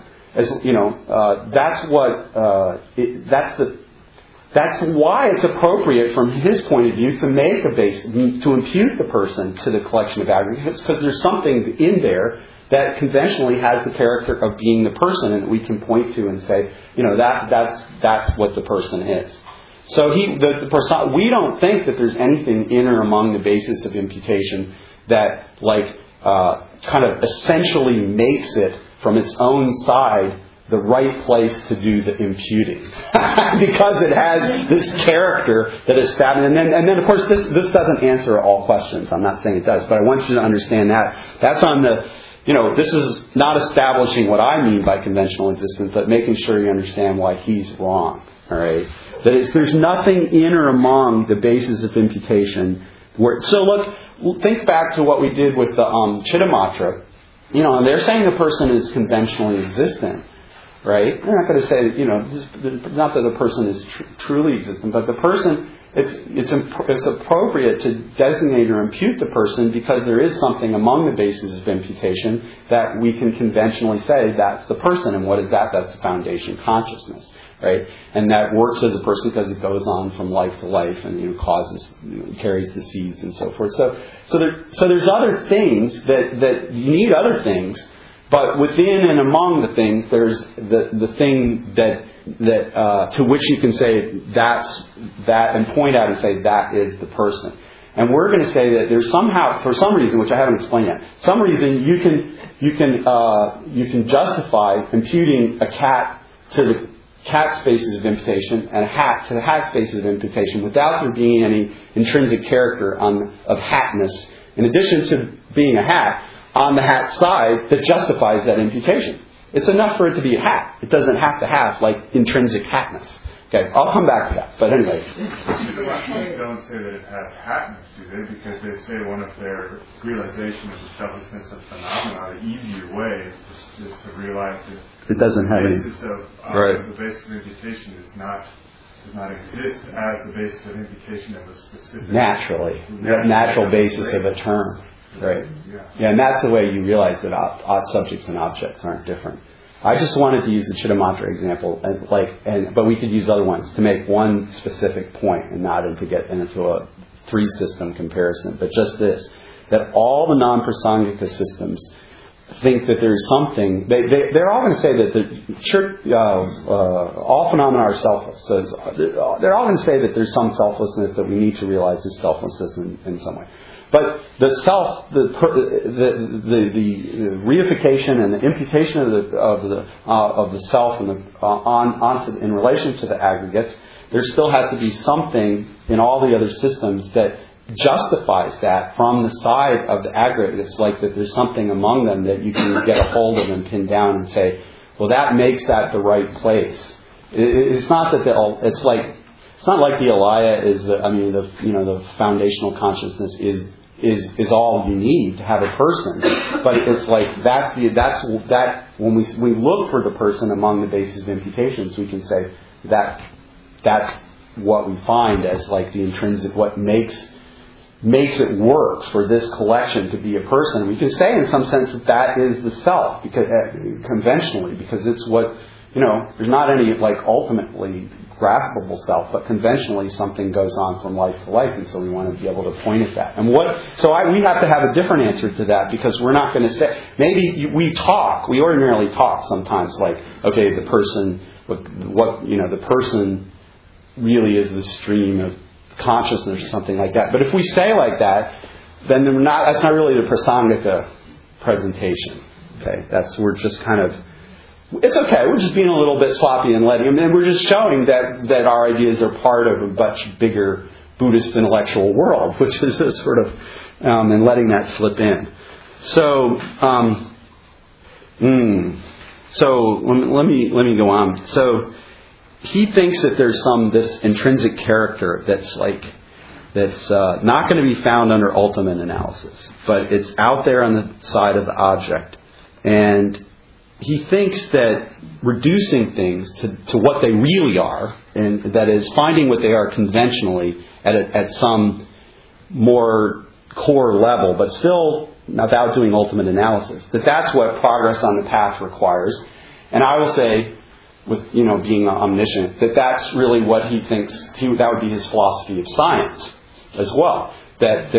why it's appropriate from his point of view to make a base, to impute the person to the collection of aggregates, because there's something in there that conventionally has the character of being the person, and we can point to and say, that's what the person is. So we don't think that there's anything in or among the basis of imputation that kind of essentially makes it from its own side the right place to do the imputing because it has this character that is established. And then of course this doesn't answer all questions. I'm not saying it does, but I want you to understand that. That's on the, this is not establishing what I mean by conventional existence, but making sure you understand why he's wrong. All right, there's nothing in or among the basis of imputation. So look, think back to what we did with the Chittamatra. And they're saying the person is conventionally existent, right? They're not going to say, not that the person is truly existent, but the person, it's appropriate to designate or impute the person because there is something among the bases of imputation that we can conventionally say that's the person. And what is that? That's the foundation consciousness, right? And that works as a person because it goes on from life to life and carries the seeds and so forth. So there's other things that you need other things, but within and among the things, there's the thing that to which you can say that's that and point out and say that is the person. And we're going to say that there's somehow, for some reason, which I haven't explained yet, some reason you can justify imputing a cat to the cat spaces of imputation and a hat to the hat spaces of imputation without there being any intrinsic character of hatness, in addition to being a hat on the hat side that justifies that imputation. It's enough for it to be a hat. It doesn't have to have intrinsic hatness. Okay, I'll come back to that. But anyway. They don't say that it has hatness, do they? Because they say one of their realization of the selflessness of phenomena, the easier way is to realize that it doesn't have any. The basis of imputation does not exist as the basis of imputation of a specific natural basis of a term. Right. Yeah, and that's the way you realize that odd subjects and objects aren't different. I just wanted to use the Chittamatra example, but we could use other ones to make one specific point and not to get into a three-system comparison. But just this, that all the non-prasangika systems think that there's something. They're all going to say that all phenomena are selfless. So they're all going to say that there's some selflessness, that we need to realize this selflessness in some way. But the self, the reification and the imputation of the self and in relation to the aggregates, there still has to be something in all the other systems that justifies that from the side of the aggregates, like that there's something among them that you can get a hold of and pin down and say, well, that makes that the right place. It's not that it's not like the alaya is the foundational consciousness is all you need to have a person, but it's like that's when we look for the person among the bases of imputations, we can say that's what we find as the intrinsic, what makes it work for this collection to be a person. We can say in some sense that is the self, because conventionally, because it's what there's not any ultimately graspable self, but conventionally something goes on from life to life, and so we want to be able to point at that. And we have to have a different answer to that, because we're not going to say, maybe we ordinarily talk sometimes okay, the person, the person really is the stream of consciousness or something like that. But if we say like that, then that's not really the prasangika presentation. Okay, we're just kind of, it's okay. We're just being a little bit sloppy and we're just showing that our ideas are part of a much bigger Buddhist intellectual world, which is a sort of, and letting that slip in. So, let me go on. So, he thinks that there's this intrinsic character that's not going to be found under ultimate analysis, but it's out there on the side of the object, and he thinks that reducing things to what they really are, and that is finding what they are conventionally at some more core level, but still without doing ultimate analysis, that's what progress on the path requires. And I will say, with being omniscient, that's really what he thinks. That would be his philosophy of science as well. That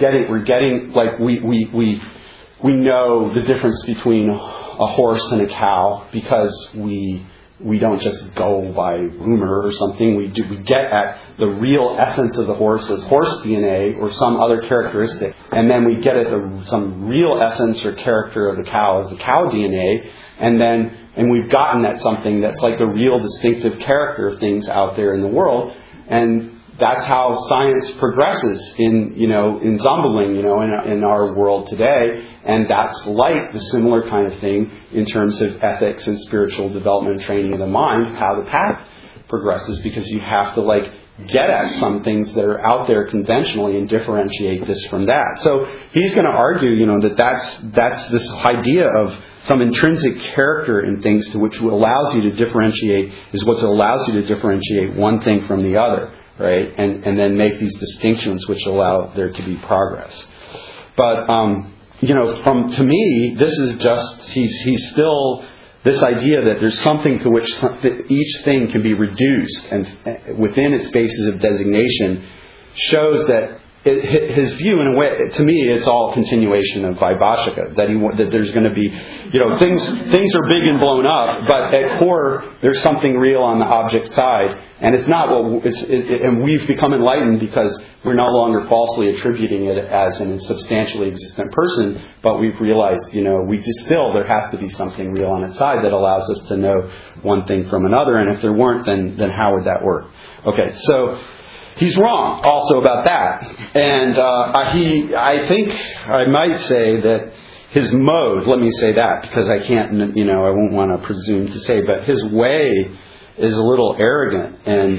we know the difference between a horse and a cow because we don't just go by rumor or something. We get at the real essence of the horse as horse DNA or some other characteristic, and then we get at some real essence or character of the cow as the cow DNA. and we've gotten at something that's like the real distinctive character of things out there in the world. And that's how science progresses in Zambuling, in our world today. And that's like the similar kind of thing in terms of ethics and spiritual development and training of the mind, how the path progresses, because you have to get at some things that are out there conventionally and differentiate this from that. So he's going to argue, that's this idea of some intrinsic character in things to which allows you to differentiate, is what allows you to differentiate one thing from the other, right? And then make these distinctions which allow there to be progress. But, to me, this is just, he's still, this idea that there's something to which each thing can be reduced and within its basis of designation shows that his view, in a way, to me, it's all continuation of Vaibhashika. That there's going to be, things are big and blown up, but at core, there's something real on the object side, and it's not and we've become enlightened because we're no longer falsely attributing it as an insubstantially existent person, but we've realized, there has to be something real on its side that allows us to know one thing from another, and if there weren't, then how would that work? Okay, so he's wrong also about that. And I think I might say that his mode, let me say that because I can't, I won't want to presume to say, but his way is a little arrogant. And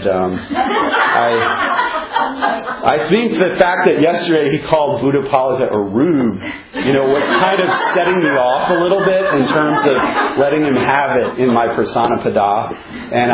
I think the fact that yesterday he called Buddhapalita a rube, was kind of setting me off a little bit in terms of letting him have it in my Prasanapada. And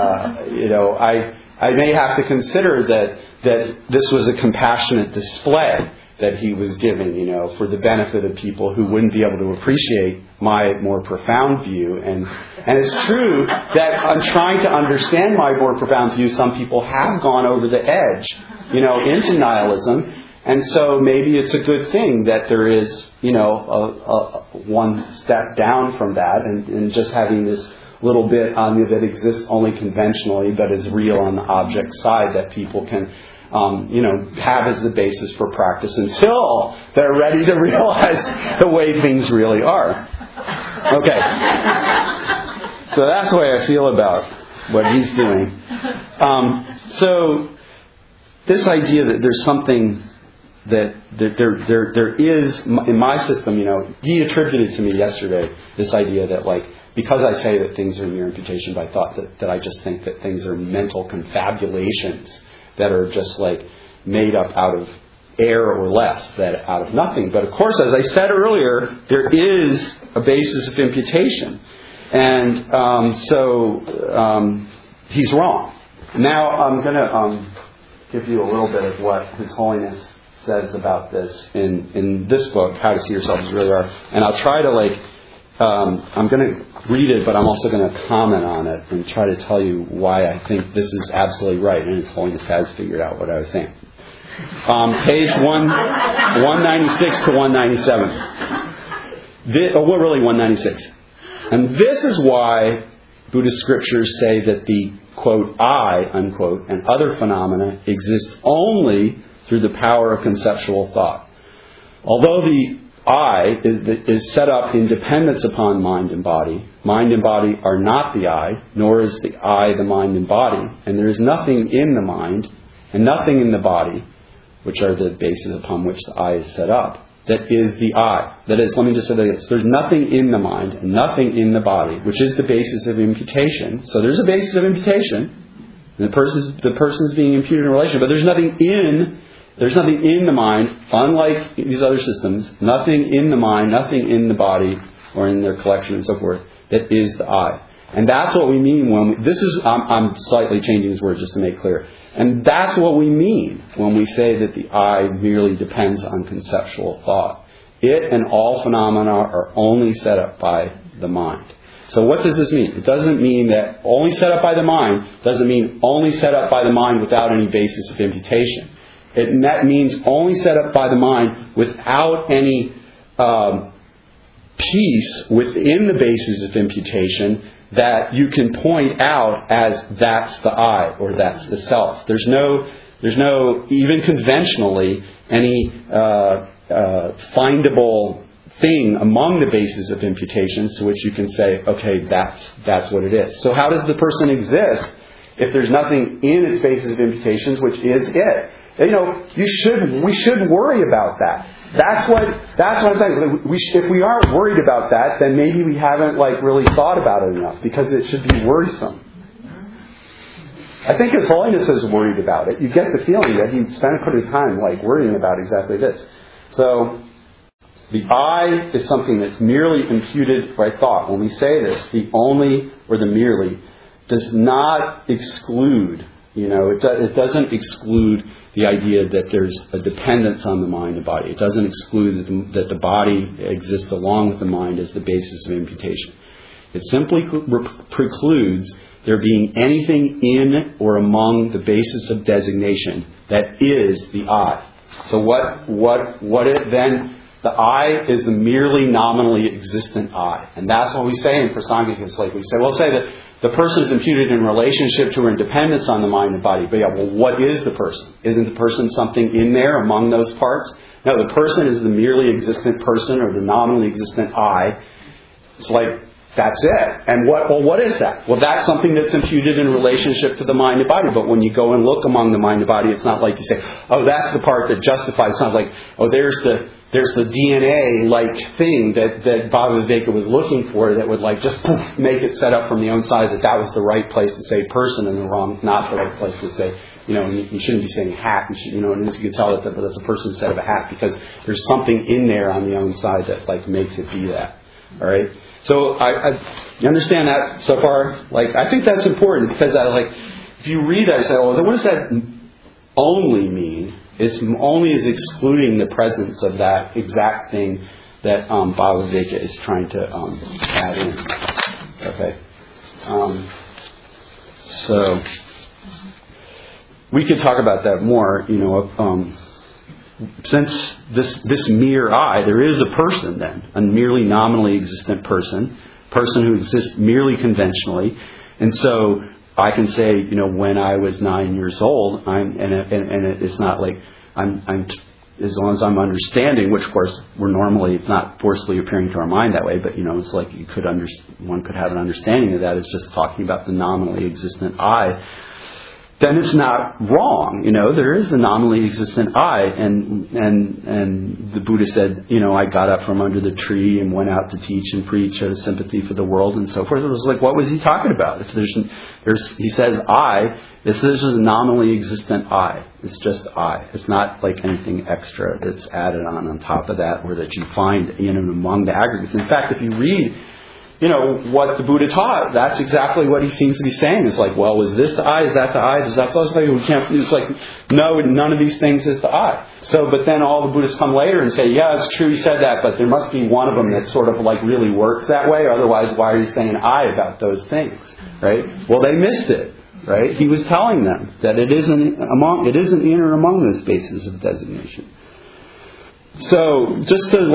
I may have to consider that this was a compassionate display that he was giving, for the benefit of people who wouldn't be able to appreciate my more profound view. And it's true that I'm trying to understand my more profound view. Some people have gone over the edge, into nihilism. And so maybe it's a good thing that there is, a one step down from that and just having this little bit that exists only conventionally but is real on the object side that people can have as the basis for practice until they're ready to realize the way things really are. Okay. So that's the way I feel about what he's doing. So this idea that there's something that there is, in my system, he attributed to me yesterday this idea that because I say that things are mere imputation by thought, that I just think that things are mental confabulations that are just made up out of air or less, that out of nothing. But of course, as I said earlier, there is a basis of imputation. And he's wrong. Now I'm going to give you a little bit of what His Holiness says about this in this book, How to See Yourself as You Really Are. And I'll try to I'm going to read it, but I'm also going to comment on it and try to tell you why I think this is absolutely right. And His Holiness has figured out what I was saying. Page 196 to 197. 196. And this is why Buddhist scriptures say that the, quote, I, unquote, and other phenomena exist only through the power of conceptual thought. Although the I is set up in dependence upon mind and body are not the I, nor is the I the mind and body, and there is nothing in the mind and nothing in the body, which are the bases upon which the I is set up, that is the I. That is, let me just say that again. So there's nothing in the mind and nothing in the body, which is the basis of imputation. So there's a basis of imputation, and the person is being imputed in relation, but there's nothing in the mind, unlike these other systems, nothing in the mind, nothing in the body, or in their collection and so forth, that is the I. And that's what we mean when I'm slightly changing this word just to make clear. And that's what we mean when we say that the I merely depends on conceptual thought. It and all phenomena are only set up by the mind. So what does this mean? It doesn't mean that only set up by the mind doesn't mean only set up by the mind without any basis of imputation. That means only set up by the mind without any piece within the basis of imputation that you can point out as that's the I or that's the self. There's no even conventionally any findable thing among the bases of imputations to which you can say, okay, that's what it is. So how does the person exist if there's nothing in its basis of imputations, which is it? We should worry about that. That's what I'm saying. If we aren't worried about that, then maybe we haven't really thought about it enough, because it should be worrisome. I think His Holiness is worried about it. You get the feeling that he spent quite a time worrying about exactly this. So the I is something that's merely imputed by thought. When we say this, the only or the merely does not exclude. It doesn't exclude the idea that there's a dependence on the mind and body. It doesn't exclude that the body exists along with the mind as the basis of imputation. It simply precludes there being anything in or among the basis of designation that is the I. So what it then? The I is the merely nominally existent I, and that's what we say in Prasangika. We'll say that the person is imputed in relationship to or in dependence on the mind and body. But what is the person? Isn't the person something in there among those parts? No, the person is the merely existent person, or the nominally existent I. It's that's it. And what is that? Well, that's something that's imputed in relationship to the mind and body. But when you go and look among the mind and body, it's not like you say, oh, that's the part that justifies. It's not like, oh, there's the DNA-like thing that Bhagavad-Viveka was looking for that would just poof, make it set up from the own side that was the right place to say person and not the right place to say, you shouldn't be saying hat. And you can tell that that's a person instead of a hat, because there's something in there on the own side that makes it be that. All right. So you understand that so far? I think that's important, because if you read that, I say, oh, what does that only mean? It's only is excluding the presence of that exact thing that Bhagavad-Viveka is trying to add in. Okay. So we could talk about that more. Since this mere I, there is a person then, a merely nominally existent person who exists merely conventionally, and so I can say, when I was 9 years old, it's not I'm as long as I'm understanding, which of course it's not forcefully appearing to our mind that way, but it's one could have an understanding of that as just talking about the nominally existent I. Then it's not wrong. There is a nominally existent I, and the Buddha said, I got up from under the tree and went out to teach and preach out of sympathy for the world and so forth. It was what was he talking about? If he says I, this is a nominally existent I. It's just I. It's not anything extra that's added on top of that, or that you find among the aggregates. In fact, if you read what the Buddha taught, that's exactly what he seems to be saying. It's well, is this the I? Is that the I? Is that something we can't? It's no, none of these things is the I. So, but then all the Buddhists come later and say, yeah, it's true, he said that, but there must be one of them that sort of really works that way. Otherwise, why are you saying I about those things? Right? Well, they missed it. Right? He was telling them that it isn't in or among those bases of designation. So just to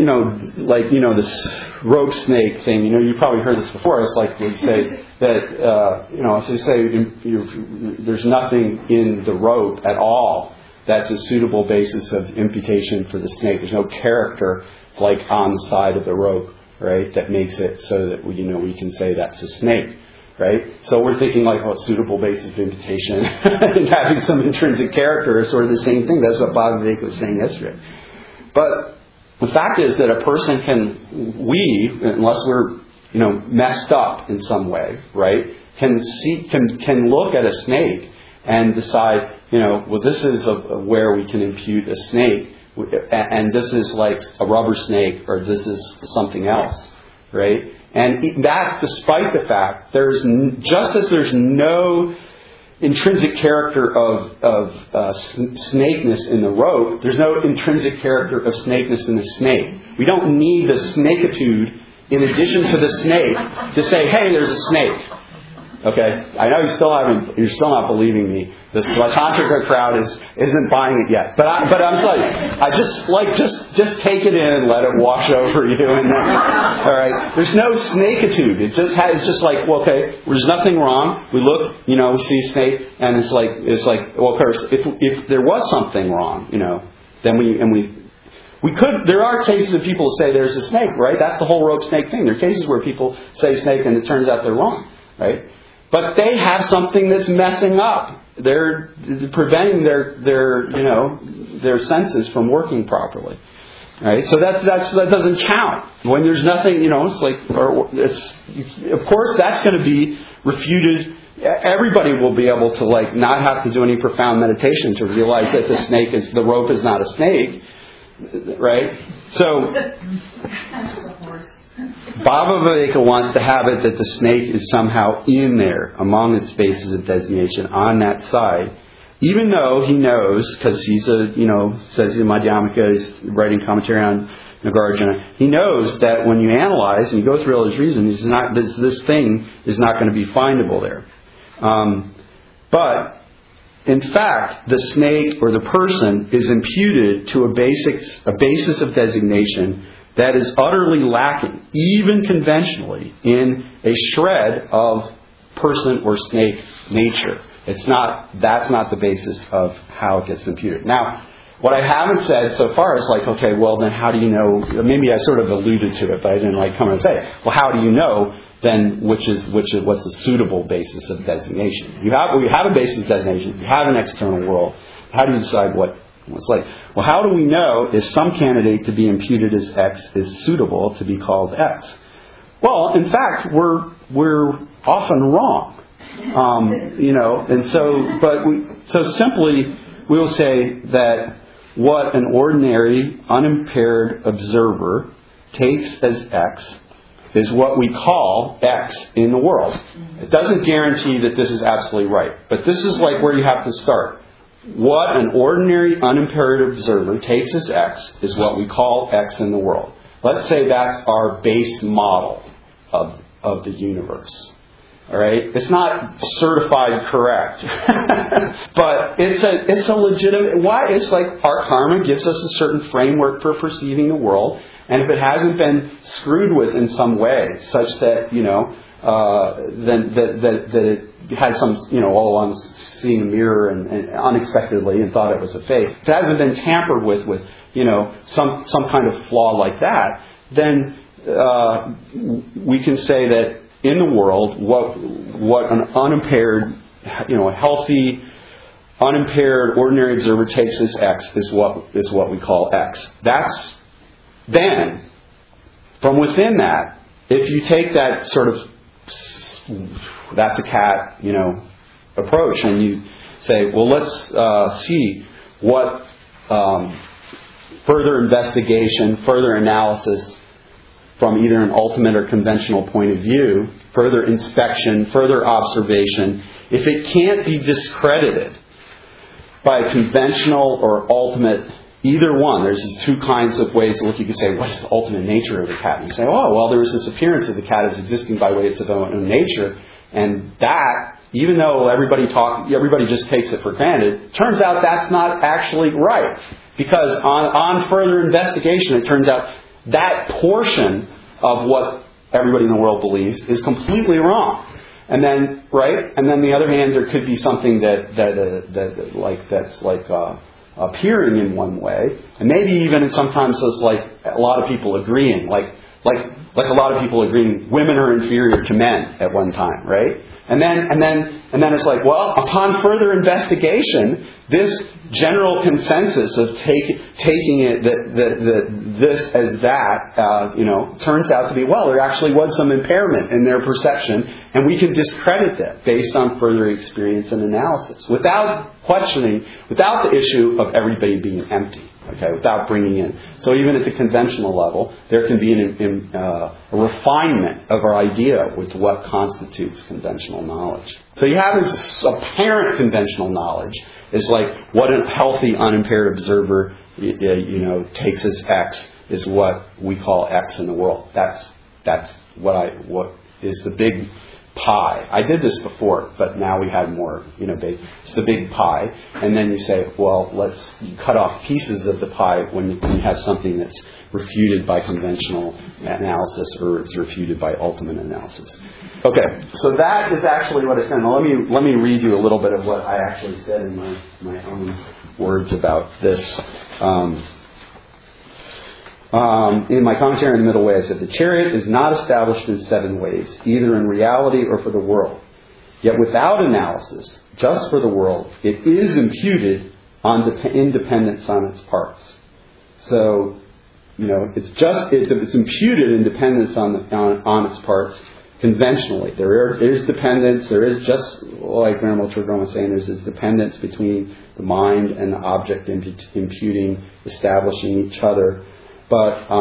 this rope snake thing, you probably heard this before. It's we say that if you say there's nothing in the rope at all that's a suitable basis of imputation for the snake. There's no character on the side of the rope, right, that makes it so that we can say that's a snake. Right? So we're thinking suitable basis of imputation and having some intrinsic character is sort of the same thing. That's what Bhagavad-Viveka was saying yesterday. But the fact is that a person unless we're messed up in some way, right, can look at a snake and decide, this is where we can impute a snake, and this is a rubber snake, or this is something else, right? And that's despite the fact just as there's no intrinsic character of snakeness in the rope, there's no intrinsic character of snakeness in the snake. We don't need the snakeitude in addition to the snake to say, hey, there's a snake. Okay, I know you're still not believing me. The Svatantrika crowd isn't buying it yet. But I'm sorry. I just take it in and let it wash over you. And then, all right. There's no snakeitude. It's just okay. There's nothing wrong. We look, we see a snake, and it's well, of course, if there was something wrong, then There are cases of people who say there's a snake, right? That's the whole rope snake thing. There are cases where people say snake and it turns out they're wrong, right? But they have something that's messing up. They're preventing their senses from working properly, right? So that doesn't count. When there's nothing, it's like, of course that's going to be refuted. Everybody will be able to not have to do any profound meditation to realize that the rope is not a snake. Right? So, Baba Viveka wants to have it that the snake is somehow in there among its bases of designation on that side, even though he knows, because he's says in Madhyamaka, he's writing commentary on Nagarjuna, he knows that when you analyze and you go through all his reasons, this thing is not going to be findable there. But in fact, the snake or the person is imputed to a basis of designation that is utterly lacking, even conventionally, in a shred of person or snake nature. That's not the basis of how it gets imputed. Now, what I haven't said so far is okay, well then how do you know? Maybe I sort of alluded to it, but I didn't come and say, well, how do you know then what's a suitable basis of designation? You have a basis of designation. You have an external world. How do you decide what it's like? Well, how do we know if some candidate to be imputed as X is suitable to be called X? Well, in fact, we're often wrong. And so simply we'll say that what an ordinary, unimpaired observer takes as X is what we call X in the world. It doesn't guarantee that this is absolutely right, but this is where you have to start. What an ordinary, unimpaired observer takes as X is what we call X in the world. Let's say that's our base model of the universe. All right, it's not certified correct, but it's a legitimate. Why? It's our karma gives us a certain framework for perceiving the world, and if it hasn't been screwed with in some way, such that then that it has some all along seeing a mirror and unexpectedly and thought it was a face. If it hasn't been tampered with some kind of flaw like that, then we can say that. In the world, what an unimpaired, healthy, unimpaired, ordinary observer takes as X is what we call X. Then, from within that, if you take that sort of that's a cat, approach, and you say, well, let's see what further investigation, further analysis. From either an ultimate or conventional point of view, further inspection, further observation, if it can't be discredited by a conventional or ultimate, either one, there's these two kinds of ways to look. You can say, what is the ultimate nature of the cat? And you say, oh, well, there was this appearance of the cat as existing by way of its own nature, and that, even though everybody just takes it for granted, turns out that's not actually right. Because on further investigation, it turns out that portion of what everybody in the world believes is completely wrong. And then, right? And then the other hand, there could be something that's appearing in one way, and maybe even sometimes it's a lot of people agreeing, like a lot of people agreeing women are inferior to men at one time, right? And then it's well, upon further investigation, this general consensus of taking it that this as that, turns out to be, well, there actually was some impairment in their perception, and we can discredit that based on further experience and analysis, without questioning, without the issue of everybody being empty. Okay, without bringing in. So even at the conventional level, there can be a refinement of our idea with what constitutes conventional knowledge. So you have this apparent conventional knowledge is what a healthy, unimpaired observer, takes as X is what we call X in the world. That's what is the big pie. I did this before, but now we have more, it's the big pie. And then you say, well, let's cut off pieces of the pie when you have something that's refuted by conventional analysis or is refuted by ultimate analysis. Okay, so that is actually what I said. Now let me read you a little bit of what I actually said in my own words about this. in my commentary on the Middle Way, I said, the chariot is not established in 7 ways, either in reality or for the world. Yet without analysis, just for the world, it is imputed on independence on its parts. So, it's imputed independence on its parts conventionally. There is dependence. There is, just like Venerable Chögyam was saying, there's this dependence between the mind and the object imputing, establishing each other. But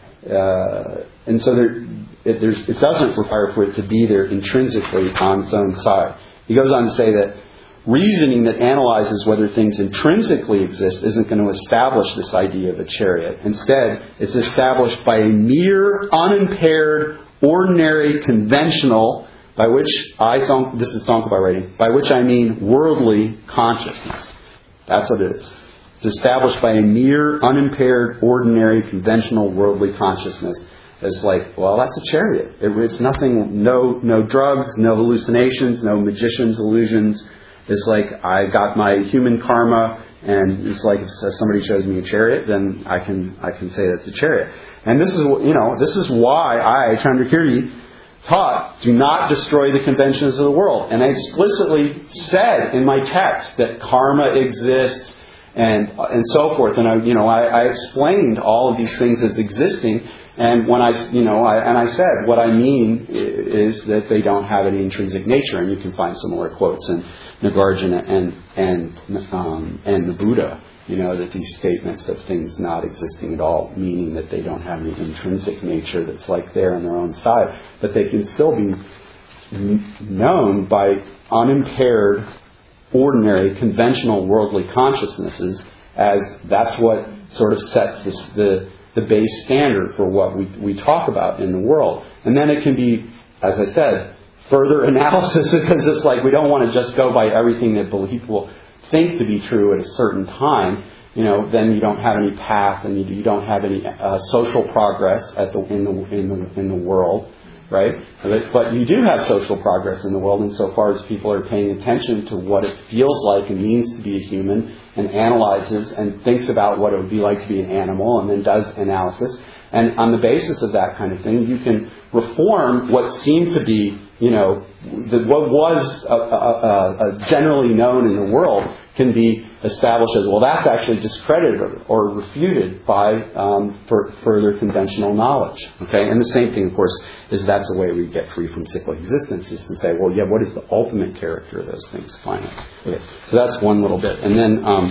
and so it doesn't require for it to be there intrinsically on its own side. He goes on to say that reasoning that analyzes whether things intrinsically exist isn't going to establish this idea of a chariot. Instead, it's established by a mere, unimpaired, ordinary, conventional, by which this is Tsongkhapa writing, by which I mean worldly consciousness. That's what it is. It's established by a mere, unimpaired, ordinary, conventional, worldly consciousness. It's like, well, that's a chariot. It's nothing, no drugs, no hallucinations, no magician's illusions. It's like I got my human karma, and it's like if somebody shows me a chariot, then I can say that's a chariot. And this is why Chandrakirti taught, do not destroy the conventions of the world. And I explicitly said in my text that karma exists and so forth. And I explained all of these things as existing. And when I said what I mean is that they don't have any intrinsic nature, and you can find similar quotes in Nagarjuna and the Buddha. That these statements of things not existing at all, meaning that they don't have any intrinsic nature that's like there on their own side, but they can still be known by unimpaired, ordinary, conventional, worldly consciousnesses, as that's what sort of sets the base standard for what we talk about in the world. And then it can be, as I said, further analysis, because it's like we don't want to just go by everything that people think to be true at a certain time. Then you don't have any path, and you don't have any social progress in the world, right? But you do have social progress in the world insofar as people are paying attention to what it feels like and means to be a human, and analyzes and thinks about what it would be like to be an animal, and then does analysis. And on the basis of that kind of thing, you can reform what seemed to be, what was generally known in the world can be established as, well, that's actually discredited or refuted by further conventional knowledge. Okay, and the same thing, of course, is that's the way we get free from cyclic existence, is to say, well, yeah, what is the ultimate character of those things finally? Okay, so that's one little bit, and then.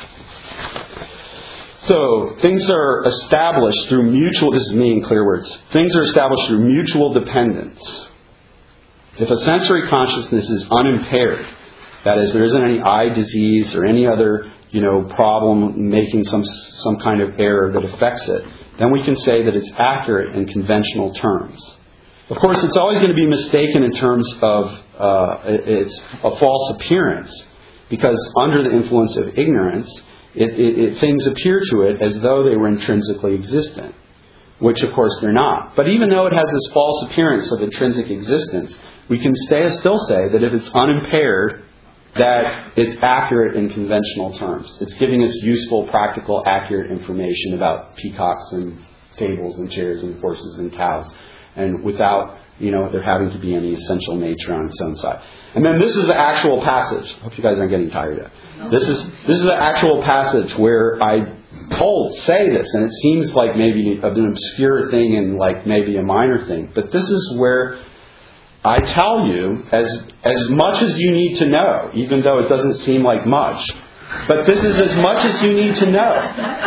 So, things are established through mutual, this is me in clear words, things are established through mutual dependence. If a sensory consciousness is unimpaired, that is, there isn't any eye disease or any other, problem making some kind of error that affects it, then we can say that it's accurate in conventional terms. Of course, it's always going to be mistaken in terms of it's a false appearance, because under the influence of ignorance, things appear to it as though they were intrinsically existent, which of course they're not. But even though it has this false appearance of intrinsic existence, we can still say that if it's unimpaired, that it's accurate in conventional terms. It's giving us useful, practical, accurate information about peacocks and tables and chairs and horses and cows, and without there having to be any essential nature on its own side. And then this is the actual passage. I hope you guys aren't getting tired yet. This is the actual passage where I say this, and it seems like maybe an obscure thing and like maybe a minor thing, but this is where I tell you as much as you need to know, even though it doesn't seem like much, but this is as much as you need to know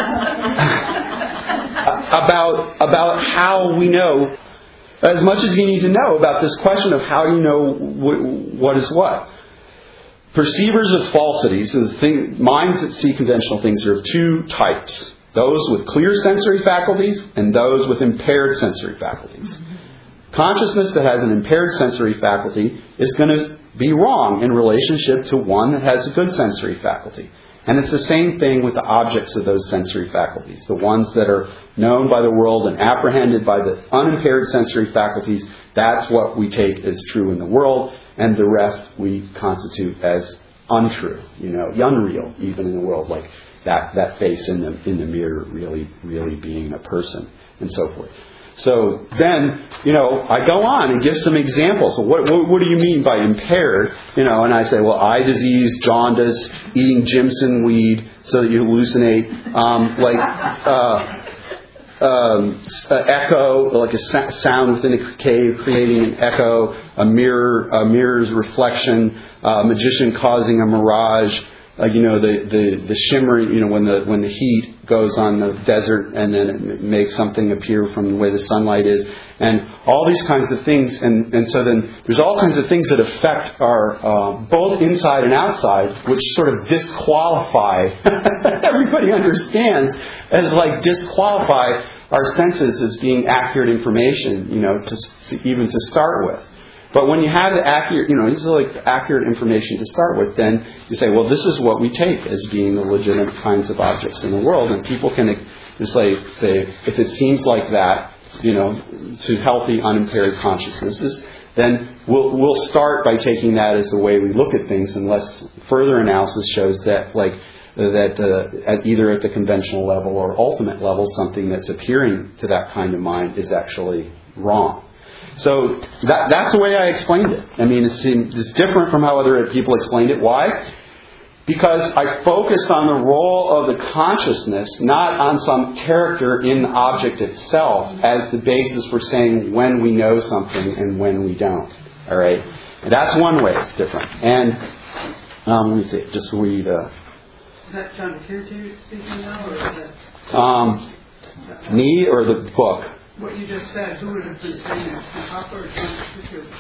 about how we know. As much as you need to know about this question of how you know what is what. Perceivers of falsities, so minds that see conventional things, are of two types. Those with clear sensory faculties and those with impaired sensory faculties. Consciousness that has an impaired sensory faculty is going to be wrong in relationship to one that has a good sensory faculty. And it's the same thing with the objects of those sensory faculties. The ones that are known by the world and apprehended by the unimpaired sensory faculties, that's what we take as true in the world, and the rest we constitute as untrue, unreal, even in the world. Like that face in the mirror really being a person, and so forth. So then, I go on and give some examples. So what do you mean by impaired? And I say, well, eye disease, jaundice, eating Jimson weed so that you hallucinate, echo, like a sound within a cave creating an echo, a mirror's reflection, a magician causing a mirage. The shimmering, when the heat goes on the desert and then it makes something appear from the way the sunlight is, and all these kinds of things, and so then there's all kinds of things that affect our both inside and outside, which sort of disqualify. Everybody understands as like disqualify our senses as being accurate information, even to start with. But when you have the accurate, this is like accurate information to start with, then you say, well, this is what we take as being the legitimate kinds of objects in the world. And people can just say, if it seems like that, to healthy, unimpaired consciousnesses, then we'll start by taking that as the way we look at things, unless further analysis shows that, either at the conventional level or ultimate level, something that's appearing to that kind of mind is actually wrong. So that's the way I explained it. I mean, it's different from how other people explained it. Why? Because I focused on the role of the consciousness, not on some character in the object itself, as the basis for saying when we know something and when we don't. All right? And that's one way it's different. And let me see. Just read. Is that Chandrakirti speaking now, or is that me or the book? What you just said, who would have been saying it? Tsongkhapa or Chandrakirti?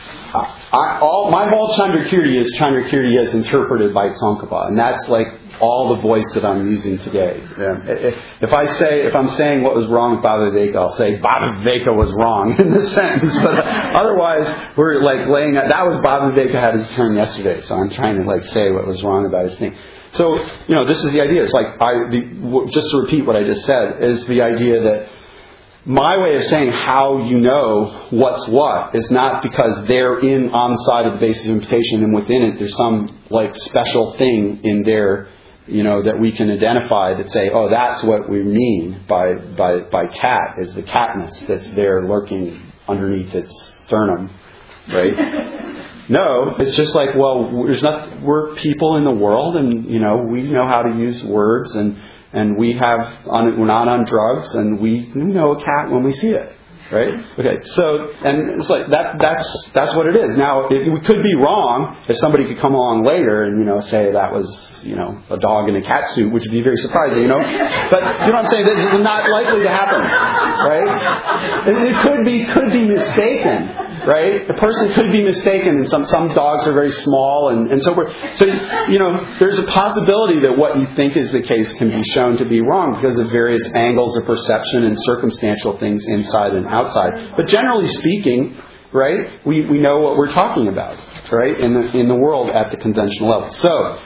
My whole Chandrakirti is Chandrakirti as interpreted by Tsongkhapa, and that's like all the voice that I'm using today. If I'm saying what was wrong with Bhaviveka, I'll say Bhaviveka was wrong in this sentence, but otherwise we're like laying out. That was Bhaviveka had his turn yesterday, so I'm trying to say what was wrong about his thing. So this is the idea. It's like just to repeat what I just said is the idea that. My way of saying how you know what's what is not because they're on the side of the basis of imputation and within it there's some special thing in there, that we can identify that say, oh, that's what we mean by cat, is the catness that's there lurking underneath its sternum, right? No, it's just like, well, we're people in the world and, we know how to use words and we're not on drugs, and we know a cat when we see it, right? Okay, so and it's like that's what it is. Now we could be wrong if somebody could come along later and say that was a dog in a cat suit, which would be very surprising, But you know what I'm saying? This is not likely to happen, right? It could be mistaken. Right? A person could be mistaken, and some dogs are very small, and so forth. So there's a possibility that what you think is the case can be shown to be wrong because of various angles of perception and circumstantial things inside and outside. But generally speaking, right, we know what we're talking about, right, in the world at the conventional level. So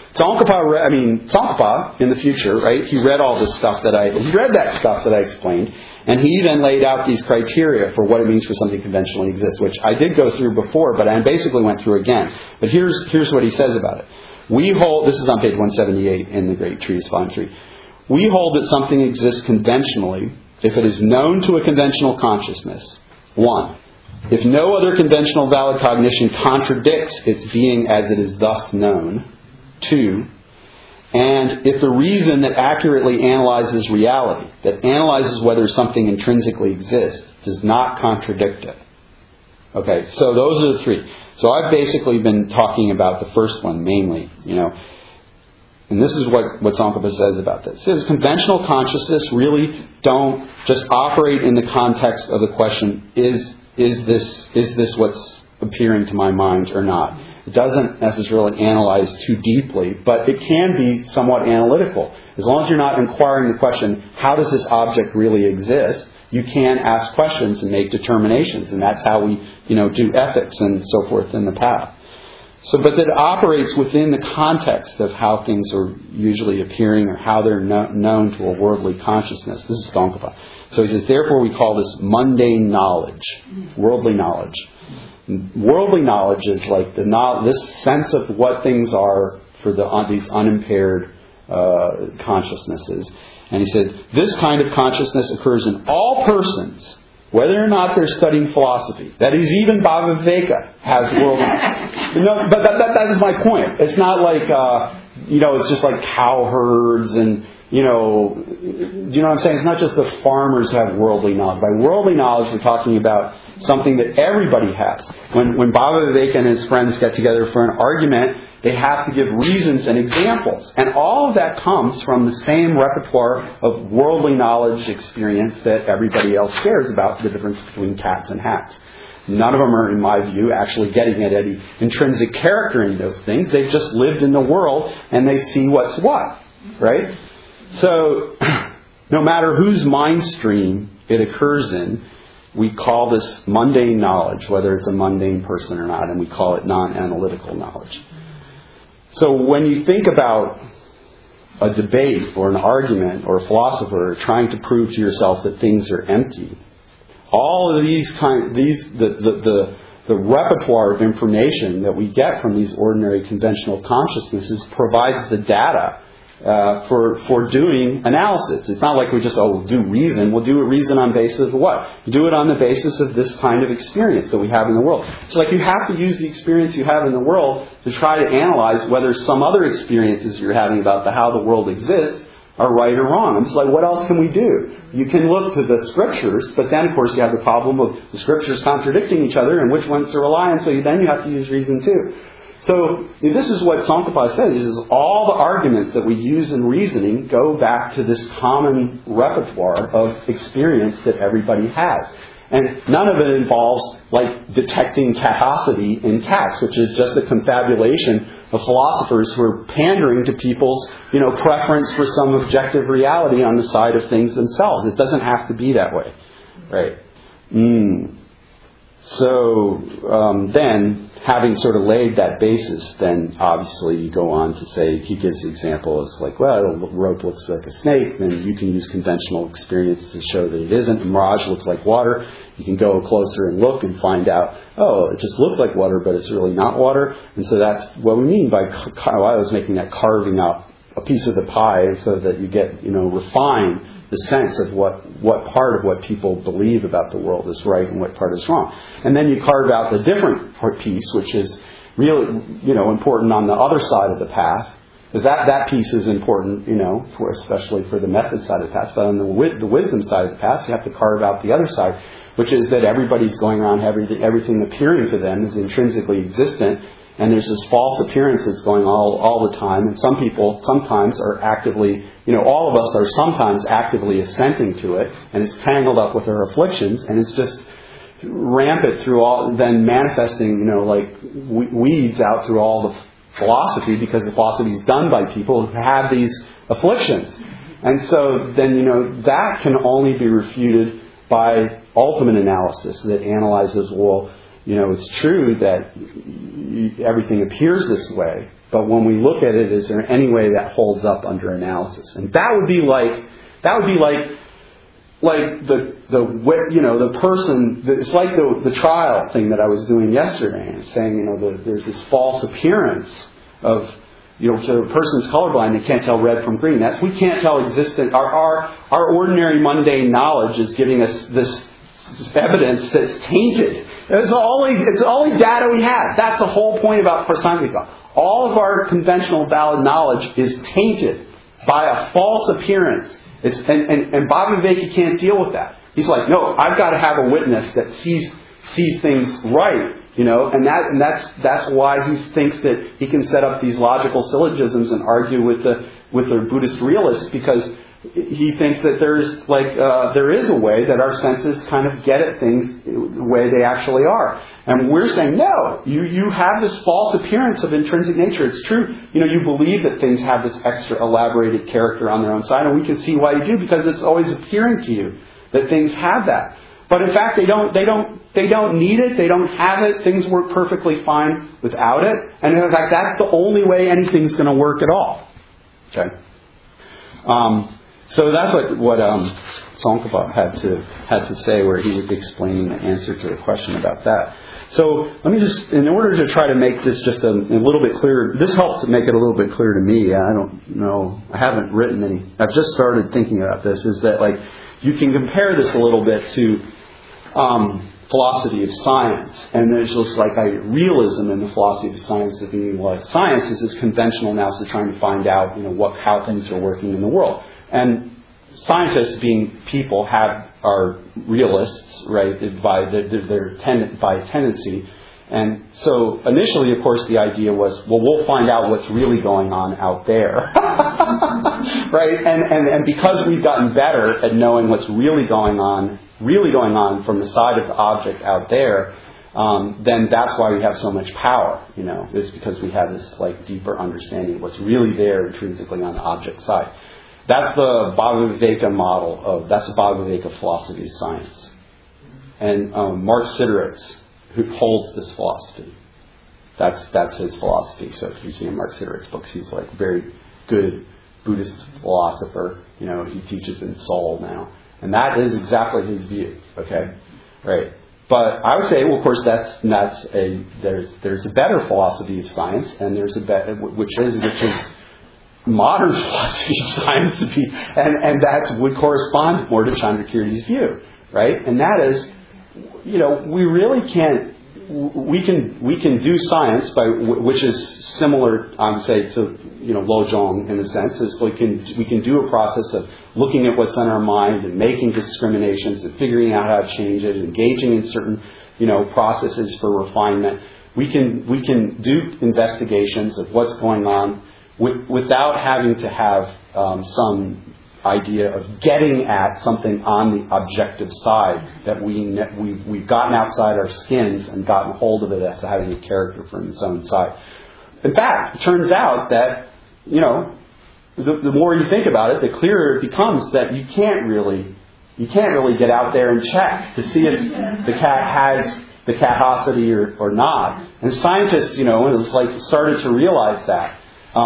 Tsongkhapa in the future, right, he read all this stuff that I explained. And he then laid out these criteria for what it means for something to conventionally exist, which I did go through before, but I basically went through again. But here's what he says about it. This is on page 178 in the Great Treatise, Volume 3. We hold that something exists conventionally if it is known to a conventional consciousness. 1. If no other conventional valid cognition contradicts its being as it is thus known. 2. And if the reason that accurately analyzes reality, that analyzes whether something intrinsically exists, does not contradict it. Okay, so those are the 3. So I've basically been talking about the first one mainly, And this is what Tsongkhapa says about this. It says conventional consciousness really don't just operate in the context of the question, is this what's appearing to my mind or not? It doesn't necessarily analyze too deeply, but it can be somewhat analytical. As long as you're not inquiring the question, how does this object really exist? You can ask questions and make determinations, and that's how we, do ethics and so forth in the path. So, but that it operates within the context of how things are usually appearing or how they're known to a worldly consciousness. This is Tsongkhapa. So he says, therefore we call this mundane knowledge, worldly knowledge. Worldly knowledge is like this sense of what things are for these unimpaired consciousnesses. And he said, this kind of consciousness occurs in all persons, whether or not they're studying philosophy. That is, even Bhagavad-Viveka has worldly... but that is my point. It's not like, it's just like cowherds and, do you know what I'm saying? It's not just the farmers who have worldly knowledge. By worldly knowledge, we're talking about something that everybody has. When Bhagavad-Viveka and his friends get together for an argument, they have to give reasons and examples. And all of that comes from the same repertoire of worldly knowledge experience that everybody else shares about the difference between cats and hats. None of them are, in my view, actually getting at any intrinsic character in those things. They've just lived in the world and they see what's what. Right? So, no matter whose mind stream it occurs in, we call this mundane knowledge, whether it's a mundane person or not, and we call it non-analytical knowledge. So when you think about a debate or an argument or a philosopher trying to prove to yourself that things are empty, all of the repertoire of information that we get from these ordinary conventional consciousnesses provides the data for doing analysis. It's not like we just do reason. We'll do a reason on basis of what? Do it on the basis of this kind of experience that we have in the world. So like you have to use the experience you have in the world to try to analyze whether some other experiences you're having about how the world exists are right or wrong. I'm just like, what else can we do? You can look to the scriptures, but then of course you have the problem of the scriptures contradicting each other and which ones to rely on, so then you have to use reason too. So this is what Tsongkhapa says, is all the arguments that we use in reasoning go back to this common repertoire of experience that everybody has. And none of it involves like detecting catosity in cats, which is just a confabulation of philosophers who are pandering to people's, preference for some objective reality on the side of things themselves. It doesn't have to be that way. Right? So then, having sort of laid that basis, then obviously you go on to say, he gives the example as like, well, a rope looks like a snake, then you can use conventional experience to show that it isn't. A mirage looks like water. You can go closer and look and find out, it just looks like water, but it's really not water. And so that's what we mean by, I was making that carving out a piece of the pie so that you get, refine the sense of what part of what people believe about the world is right and what part is wrong. And then you carve out the different piece, which is really, important on the other side of the path. Because that piece is important, especially for the method side of the path. But on the wisdom side of the path, you have to carve out the other side, which is that everybody's going around, everything appearing to them is intrinsically existent. And there's this false appearance that's going all the time. And some people sometimes are actively, all of us are sometimes actively assenting to it. And it's tangled up with our afflictions. And it's just rampant through then manifesting, like weeds out through all the philosophy, because the philosophy is done by people who have these afflictions. And so then, that can only be refuted by ultimate analysis that analyzes, it's true that everything appears this way, but when we look at it, is there any way that holds up under analysis? And that would be like the person. It's like the trial thing that I was doing yesterday, and saying, there's this false appearance of, so a person's colorblind, they can't tell red from green. We can't tell existent. Our ordinary mundane knowledge is giving us this evidence that's tainted. It's the only data we have. That's the whole point about Prasangika. All of our conventional valid knowledge is tainted by a false appearance. And Bhagavad-Viveka can't deal with that. He's like, no, I've got to have a witness that sees things right, and that's why he thinks that he can set up these logical syllogisms and argue with the Buddhist realists, because he thinks that there is a way that our senses kind of get at things the way they actually are. And we're saying, no, you have this false appearance of intrinsic nature. It's true. You believe that things have this extra elaborated character on their own side, and we can see why you do, because it's always appearing to you that things have that. But in fact, they don't need it. They don't have it. Things work perfectly fine without it. And in fact, that's the only way anything's going to work at all. Okay. So that's what Tsongkhapa had to say, where he would explain the answer to the question about that. So let me just, in order to try to make this just a little bit clearer, this helped to make it a little bit clearer to me. I don't know, I haven't written any, I've just started thinking about this, is that like, you can compare this a little bit to philosophy of science. And there's just like a realism in the philosophy of science, of being like science is this conventional analysis of trying to find out, how things are working in the world. And scientists, being people, are realists, right? By tendency. And so initially, of course, the idea was, well, we'll find out what's really going on out there, right? And because we've gotten better at knowing what's really going on from the side of the object out there, then that's why we have so much power. It's because we have this like deeper understanding of what's really there intrinsically on the object side. That's the Bhagavad Viveka model that's the Bhagavad Viveka philosophy of science. And Mark Sideritz, who holds this philosophy, that's his philosophy. So if you see Mark Sideritz's books, he's like a very good Buddhist philosopher. He teaches in Seoul now, and that is exactly his view. Okay, right. But I would say, well, of course, there's a better philosophy of science, and there's which is modern philosophy of science to be, and that would correspond more to Chandrakirti's view, right? And that is, we really can't. We can do science which is similar, I would say, to Lojong in a sense. Is we can do a process of looking at what's on our mind and making discriminations and figuring out how to change it, engaging in certain processes for refinement. We can do investigations of what's going on without having to have some idea of getting at something on the objective side that we've gotten outside our skins and gotten hold of it as having a character from its own side. In fact, it turns out that the more you think about it, the clearer it becomes that you can't really get out there and check to see if the cat has the catosity or not. And scientists, it was like started to realize that.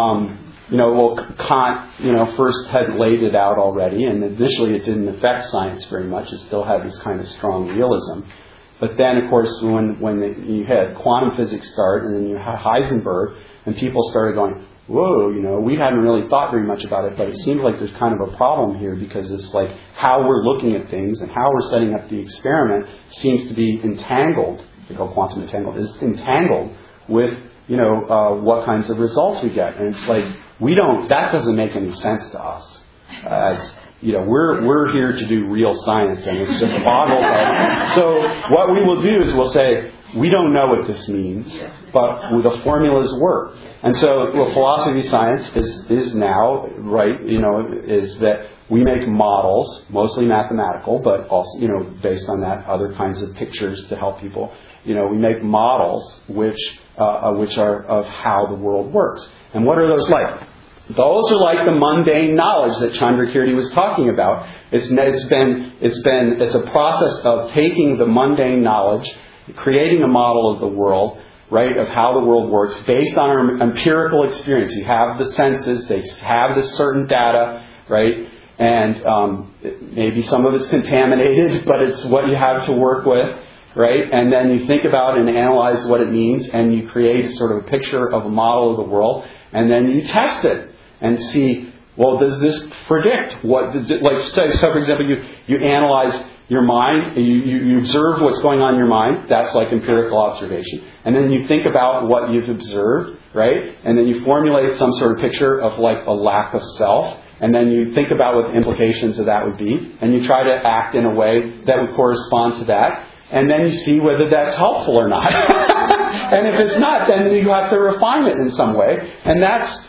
Kant, first had laid it out already, and initially it didn't affect science very much. It still had this kind of strong realism. But then, of course, when you had quantum physics start, and then you had Heisenberg, and people started going, whoa, we hadn't really thought very much about it, but it seems like there's kind of a problem here, because it's like how we're looking at things and how we're setting up the experiment seems to be entangled. They call quantum entangled. It's entangled with what kinds of results we get. And it's like, that doesn't make any sense to us. As, we're here to do real science, and it's just boggles us. So what we will do is we'll say, we don't know what this means, but the formulas work. And so philosophy of science is now, right, is that we make models, mostly mathematical, but also, based on that, other kinds of pictures to help people. We make models which are of how the world works. And what are those like? Those are like the mundane knowledge that Chandrakirti was talking about. It's a process of taking the mundane knowledge, creating a model of the world, right, of how the world works based on our empirical experience. You have the senses, they have this certain data, right, and maybe some of it's contaminated, but it's what you have to work with, right, and then you think about and analyze what it means, and you create a sort of a picture of a model of the world, and then you test it and see, well, does this predict what, so for example, you analyze your mind, you observe what's going on in your mind. That's like empirical observation. And then you think about what you've observed, right? And then you formulate some sort of picture of like a lack of self. And then you think about what the implications of that would be. And you try to act in a way that would correspond to that. And then you see whether that's helpful or not. And if it's not, then you have to refine it in some way. And that's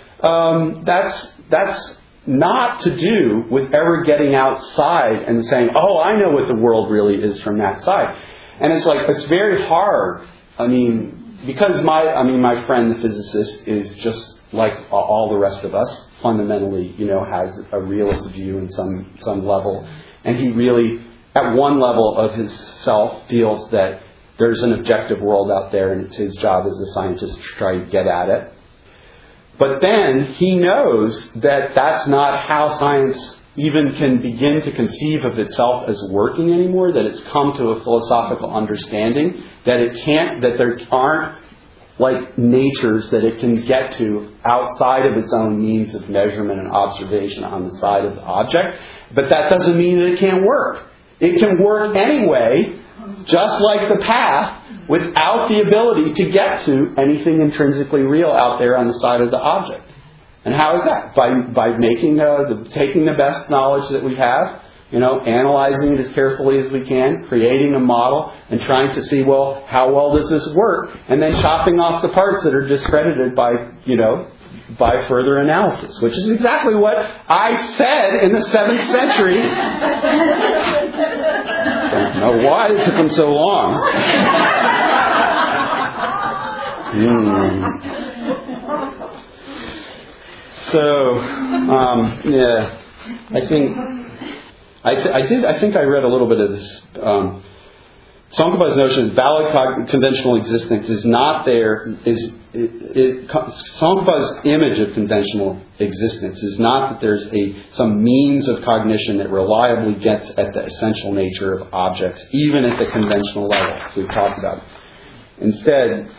not to do with ever getting outside and saying, oh, I know what the world really is from that side. And it's like, it's very hard. Because my friend, the physicist, is just like all the rest of us, fundamentally, has a realist view in some level. And he really, at one level of his self, feels that there's an objective world out there, and it's his job as a scientist to try to get at it. But then he knows that that's not how science even can begin to conceive of itself as working anymore, that it's come to a philosophical understanding that there aren't like natures that it can get to outside of its own means of measurement and observation on the side of the object. But that doesn't mean that it can't work. It can work anyway, just like the path, without the ability to get to anything intrinsically real out there on the side of the object. And how is that? By making taking the best knowledge that we have, analyzing it as carefully as we can, creating a model, and trying to see, well, how well does this work? And then chopping off the parts that are discredited by further analysis, which is exactly what I said in the 7th century. Don't know why it took them so long. So, I think I read a little bit of this. Tsongkhapa's notion that valid conventional existence is not there. Tsongkhapa's image of conventional existence is not that there's some means of cognition that reliably gets at the essential nature of objects, even at the conventional level, as we've talked about. Instead,